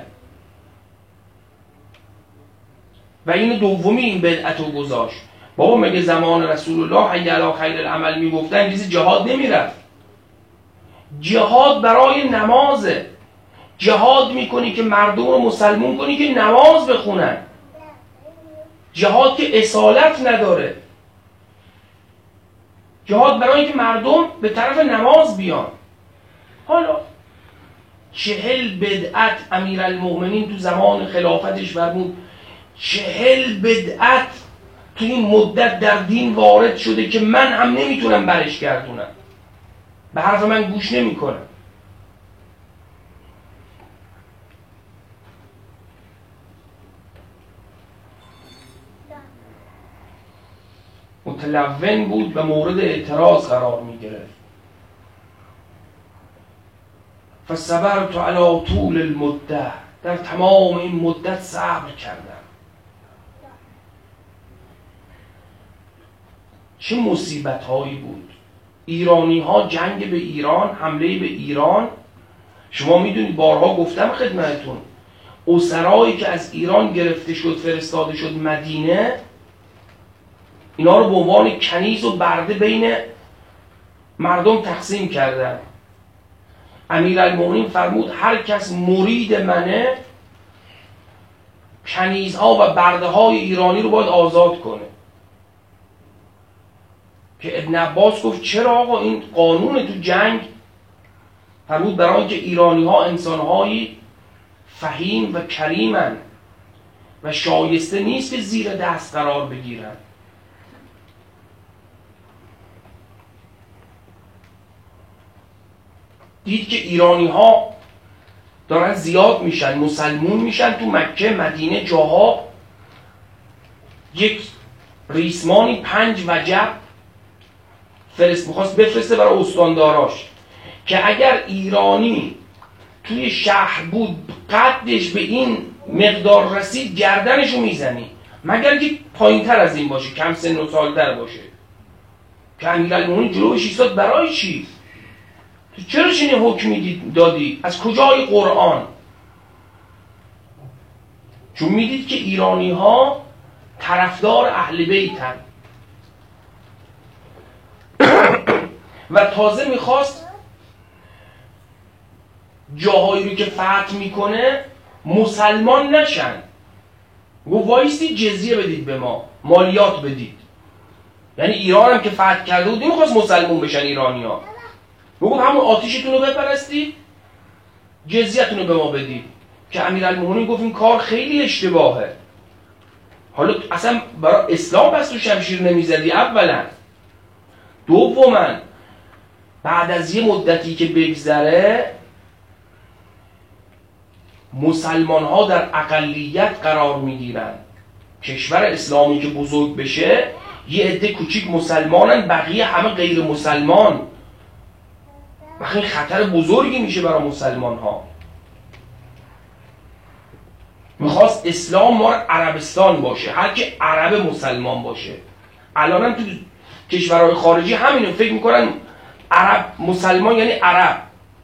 و این دومی این بدعت رو گذاشت. بابا مگه زمان رسول الله حی علی خیر العمل میگفتن کسی جهاد نمیرفت؟ جهاد برای نمازه. جهاد میکنی که مردم رو مسلمون کنی که نماز بخونن. جهاد که اصالت نداره. جهاد برای اینکه مردم به طرف نماز بیان. حالا 40 بدعت امیرالمؤمنین تو زمان خلافتش فرمود، 40 بدعت تو این مدت در دین وارد شده که من هم نمیتونم برش گردونم، به حرف من گوش نمیکنم. متلون بود و مورد اعتراض قرار میگرفت. فصبرت علی طول المده، در تمام این مدت صبر کردم. چه مصیبت هایی بود. ایرانی ها جنگ به ایران، حمله به ایران. شما میدونید بارها گفتم خدمتتون، اسرایی که از ایران گرفته شد فرستاده شد مدینه، اینا رو به عنوان کنیز و برده بین مردم تقسیم کردن. امیرالمؤمنین فرمود هر کس مرید منه کنیزها و برده های ایرانی رو باید آزاد کنه. که ابن عباس گفت چرا آقا این قانون تو جنگ؟ فرمود برای اینکه ایرانی ها انسان هایی فهیم و کریمن و شایسته نیست که زیر دست قرار بگیرن. دید که ایرانی ها دارن زیاد میشن، مسلمون میشن، تو مکه مدینه جاها یک ریسمانی 5 وجب میخواست بفرسته برای استانداراش که اگر ایرانی توی شهر بود قدش به این مقدار رسید گردنشو میزنی، مگر که پایین تر از این باشه، کم سن و سالتر باشه. که امیرالمومنین جلوش ایستاد. برای چی؟ تو چرا چنین حکمی دادی؟ از کجای قرآن؟ چون میدید که ایرانی ها طرفدار اهل بیتن و تازه میخواست جاهایی رو که فتح میکنه مسلمان نشن. گفت وایستی جزیه بدید به ما، مالیات بدید. یعنی ایران هم که فتح کرده بود نمیخواست مسلمان بشن ایرانی ها. گفت همون آتیشتون رو بپرستید، جزیه‌تون رو به ما بدید. که امیرالمومنین گفت این کار خیلی اشتباهه. حالا اصلا برای اسلام پس تو شمشیر نمیزدی اولا. دوما بعد از یه مدتی که بگذره مسلمان ها در اقلیت قرار میگیرن. کشور اسلامی که بزرگ بشه یه عده کوچیک مسلمانن، بقیه همه غیر مسلمان. و این خطر بزرگی میشه برای مسلمان ها. میخواست اسلام ما عربستان باشه، هر که عرب مسلمان باشه. الان هم تو کشورهای خارجی همینو فکر میکنن عرب مسلمان یعنی عرب.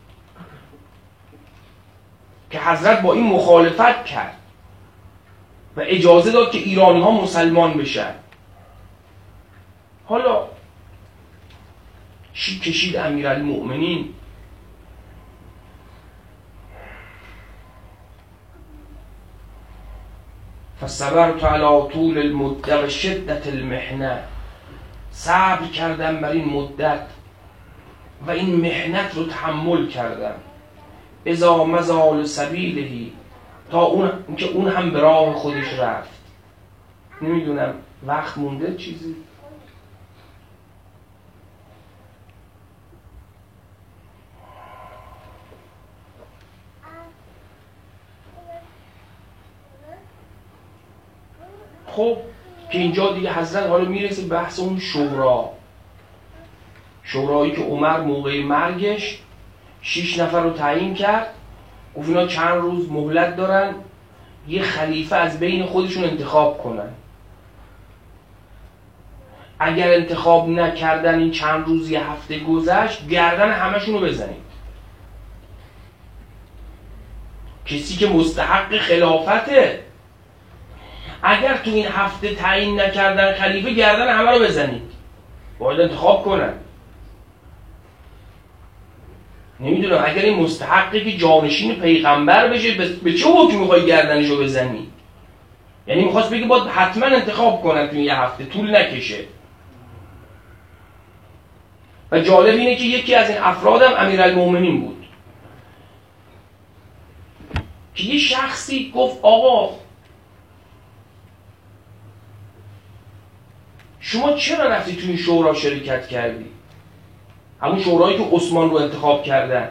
که حضرت با این مخالفت کرد و اجازه داد که ایرانی ها مسلمان بشن. حالا چی کشید امیرالمؤمنین؟ فصبرت علی طول المده و شدت المحنه، صبر کردم بر این مدت و این محنت رو تحمل کردم. اذا مزال سبیلهی، تا اون هم به راه خودش رفت. نمیدونم وقت مونده چیزی؟ خب که اینجا دیگه حضرت حالا میرسه بحث اون شورایی که عمر موقع مرگش 6 نفر رو تعیین کرد. گفت اینا چند روز مهلت دارن یه خلیفه از بین خودشون انتخاب کنن. اگر انتخاب نکردن این چند روز یه هفته گذشت گردن همشون رو بزنید. کسی که مستحق خلافته اگر تو این هفته تعیین نکردن خلیفه گردن همه رو بزنید. باید انتخاب کنن. نمیدونم اگر این مستحقه که جانشین پیغمبر بشه به چه حکم میخوای گردنشو بزنی؟ یعنی میخواست بگه باید حتما انتخاب کنن تو یه هفته، طول نکشه. و جالب اینه که یکی از این افرادم امیرالمؤمنین بود که یه شخصی گفت آقا شما چرا رفتی تو این شورا شرکت کردی؟ همون شورایی که عثمان رو انتخاب کردن.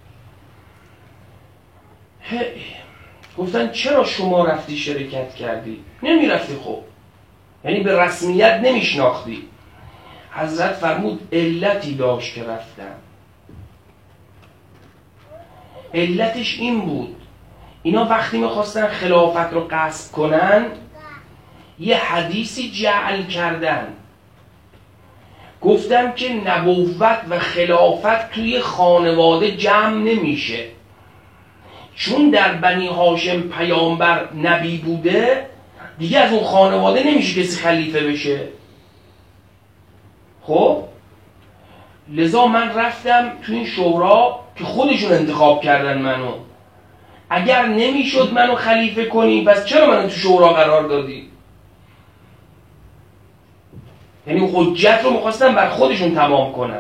گفتن چرا شما رفتی شرکت کردی؟ نمیرفتی. خب یعنی به رسمیت نمیشناختی. حضرت فرمود علتی داشت که رفتم. علتش این بود اینا وقتی میخواستن خلافت رو غصب کنن یه حدیثی جعل کردن. گفتن که نبوت و خلافت توی خانواده جمع نمیشه، چون در بنی هاشم پیامبر نبی بوده دیگه از اون خانواده نمیشه کسی خلیفه بشه. خب لذا من رفتم توی این شورا که خودشون انتخاب کردن منو. اگر نمیشد منو خلیفه کنی پس چرا منو تو شورا قرار دادی؟ یعنی حجت رو میخواستن بر خودشون تمام کنن.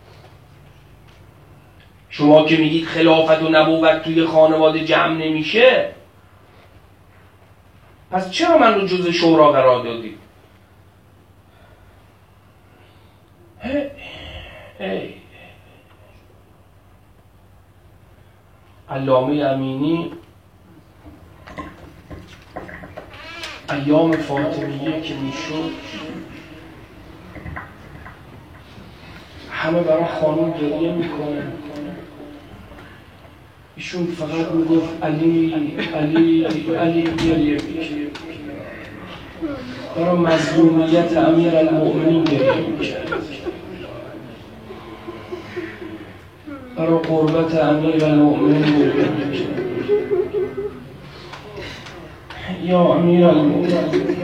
شما که میگید خلافت و نبوت توی خانواده جمع نمیشه، پس چرا من رو جزء شورا قرار دادی؟ علامه امینی ایام فاطمیه که میشد همه برای خانم گریه میکنه، ایشون فقط میگفت علی علی علی گریه میکنه. برای مظلومیت امیرالمؤمنین گریه میکرد، برای قربت امیرالمؤمنین گریه میکرد. یا امیرالمؤمنین،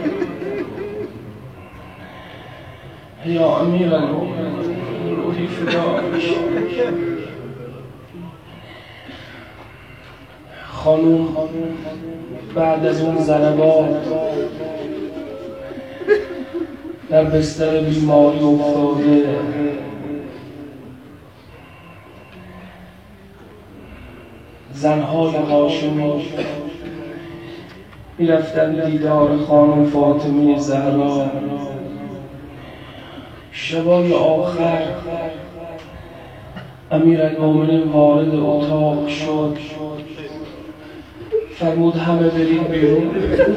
یا امیرالمؤمنین، روحی فداک. خانوم بعد از اون ضربات در بستر بیماری افتاده، زنهای هاشمی میرفتن دیدار خانم فاطمه زهرا. شبای آخر امیرالمؤمنین وارد اتاق شد، فرمود همه برید بیرون،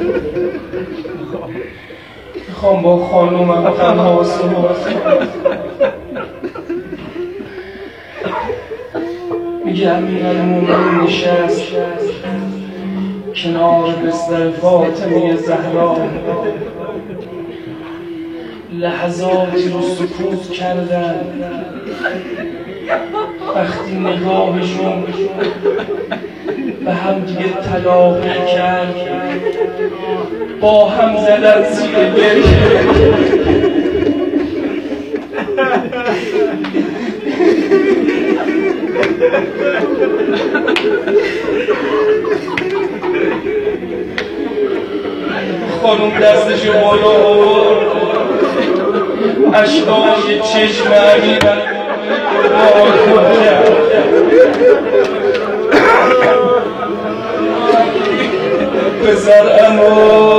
میخوام با خانومم تنها صحبت کنم. میگه امیرالمؤمنین نشست کنار بستر فاطمه زهرا، لحظاتی رو سکوت کردن. وقتی نگاهشون به هم دیگه تلاقی کرد، با هم زدن زیر گریه. خانم دستشو بالا آورد، اشکای چشم امیرالمؤمنین رو کرد. پسر عمو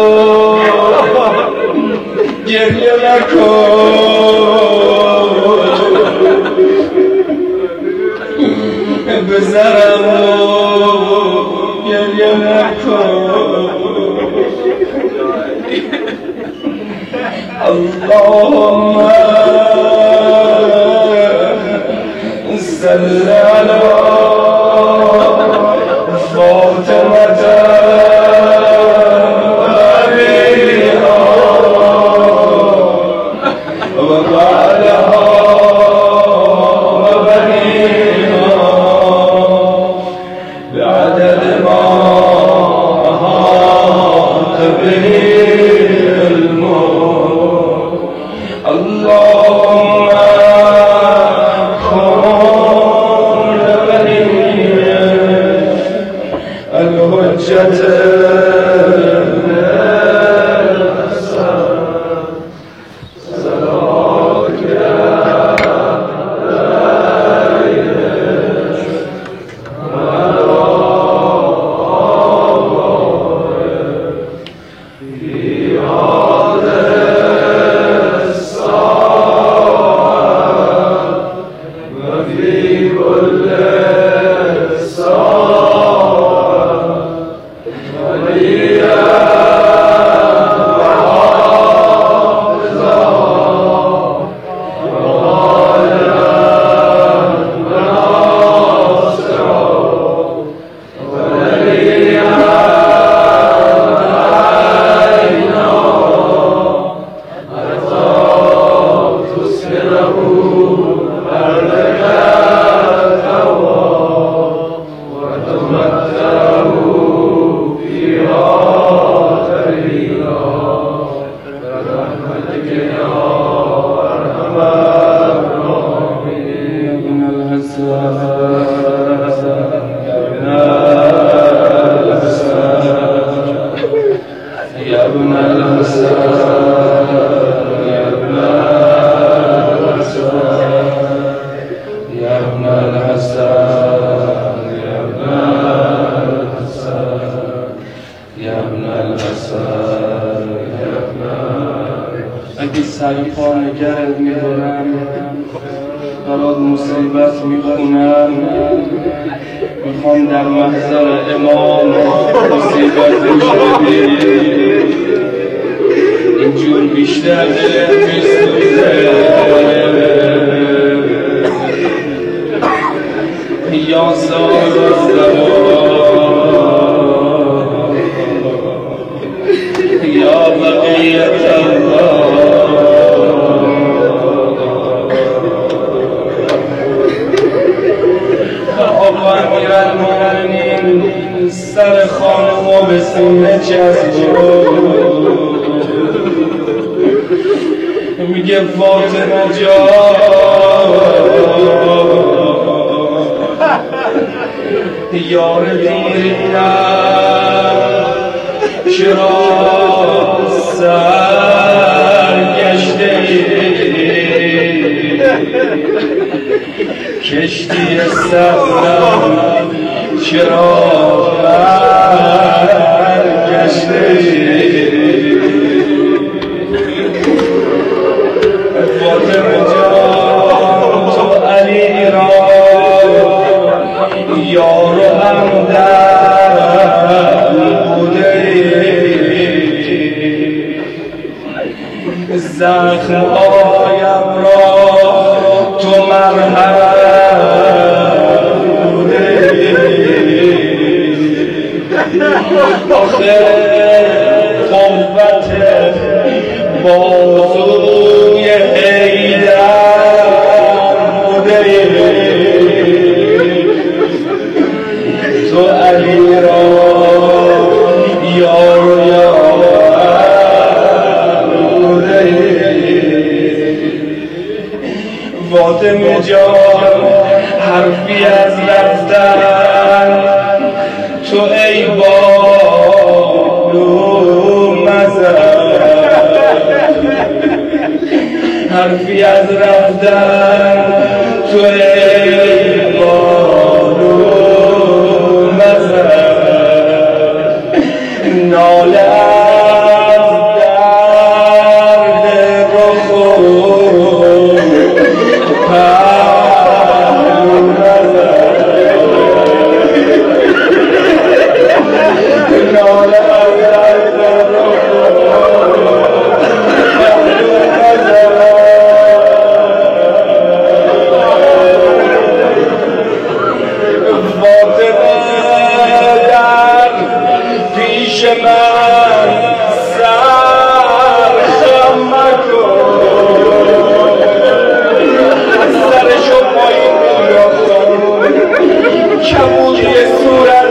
گریه نکن، پسر عمو گریه نکن. اللهم صل على فاطمة أبيها وبعلها وبنيها بعدد ما أحاط به اللهم كن خانه‌گرت می‌کنم، برات مصیبت میخونم، میخوام در محضر امام مصیبت بشنوی، اینجور بیشتر دلت میسوزه. یا ساز الزمان یا بقیت الله، آقا امیرالمومنین سر خانه به سینه چسبید، میگه فاطمه جان یار دیرم چرا سرگشته کشتی صبرم چرا برگشته فاطمه جان تو علی را یار و همدم بوده، زخم‌هایم را تو مرهم بوده. آخه قوت بازوی حیدر بوده، تو علی را یار و یار بوده. فاطمه جان حرفی از رفتن تو ای بانو مزن، حرفی از رفتن تو ای بانو مزن، ناله از درد رخ و پهلو مزن، ناله از درد رخ و پهلو مزن. فاطمه در پیش من سر خم مکن، سرشو پایین بیافتم کبودی صورت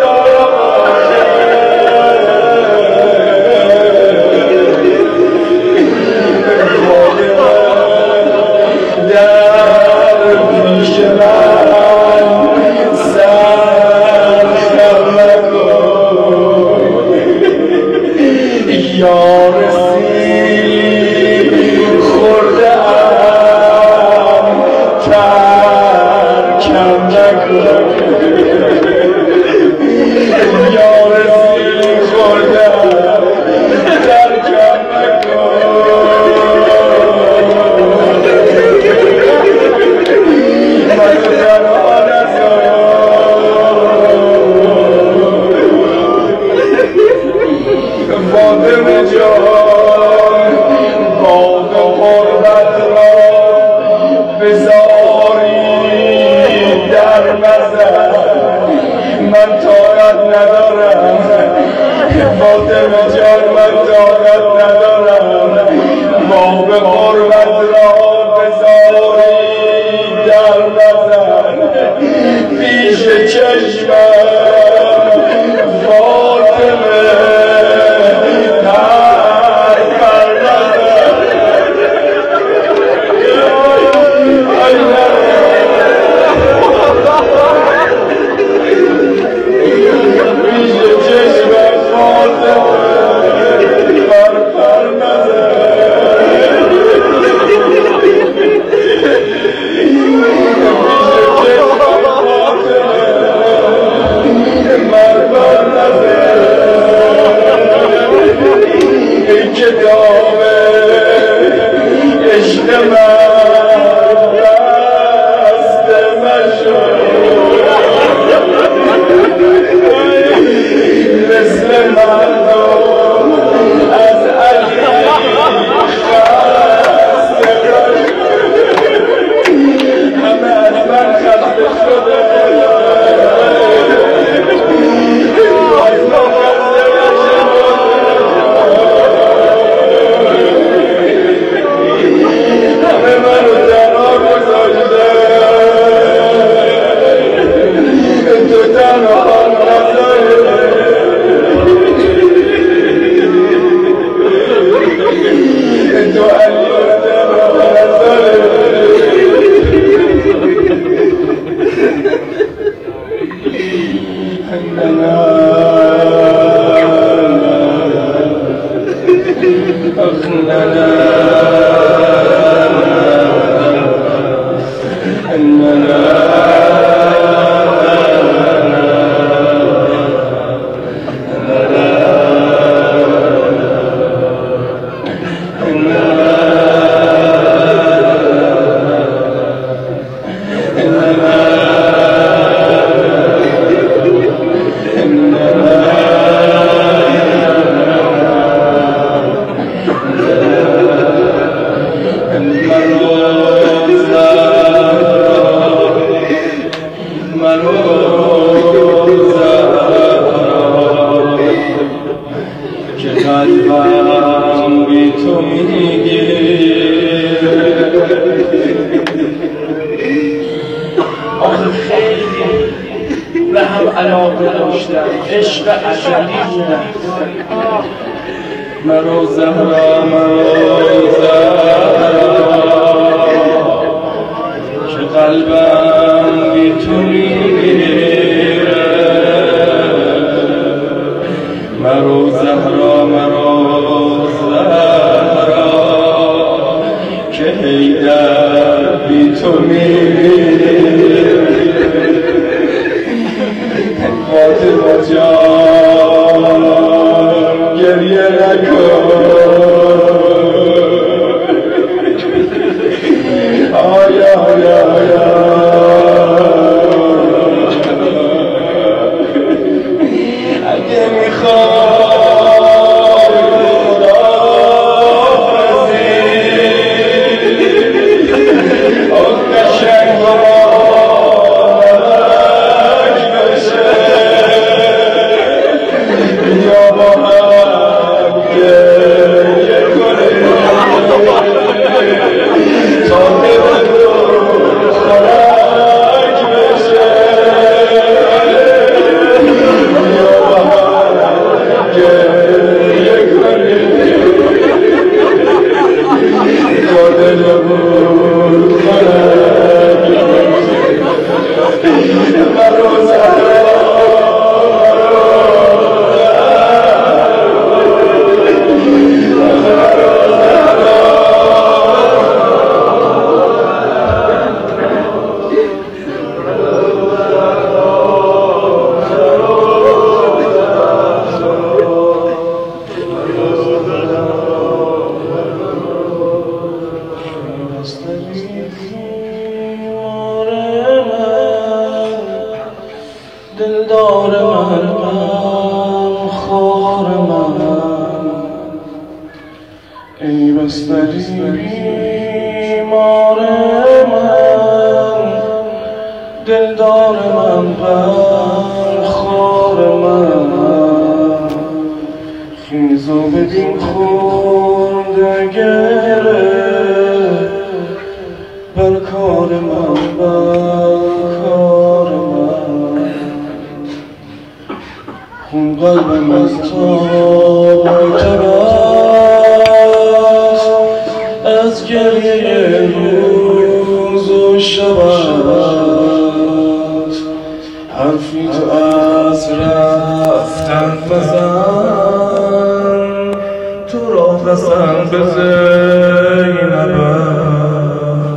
در پیش من سر خم مکن، یار سیر خورده ام ترکم نکن، یار سیر خورده ام ترکم نکن. من تنها نزایم، فاطمه جان باغ غربت را بذاری در مزن، من طاقت ندارم فاطمه جان، من طاقت ندارم باغ غربت را بذاری در مزن پیش چشمم فاطمه عشق ازلی بودن مرا زهرا مرا زهرا که قلبم بی تو میمیره مرا زهرا مرا زهرا که حیدر بی تو میمیره فاطمه جان گریه نکن آیا آیا آیا اگه میخوای خداحافظی اون قشنگ دلدار من خار من ای بستری بیمار من دلدار من خار من خیز و ببین خورده گره بر کار من کار من خون قلبم از تاب از گریه روز و شب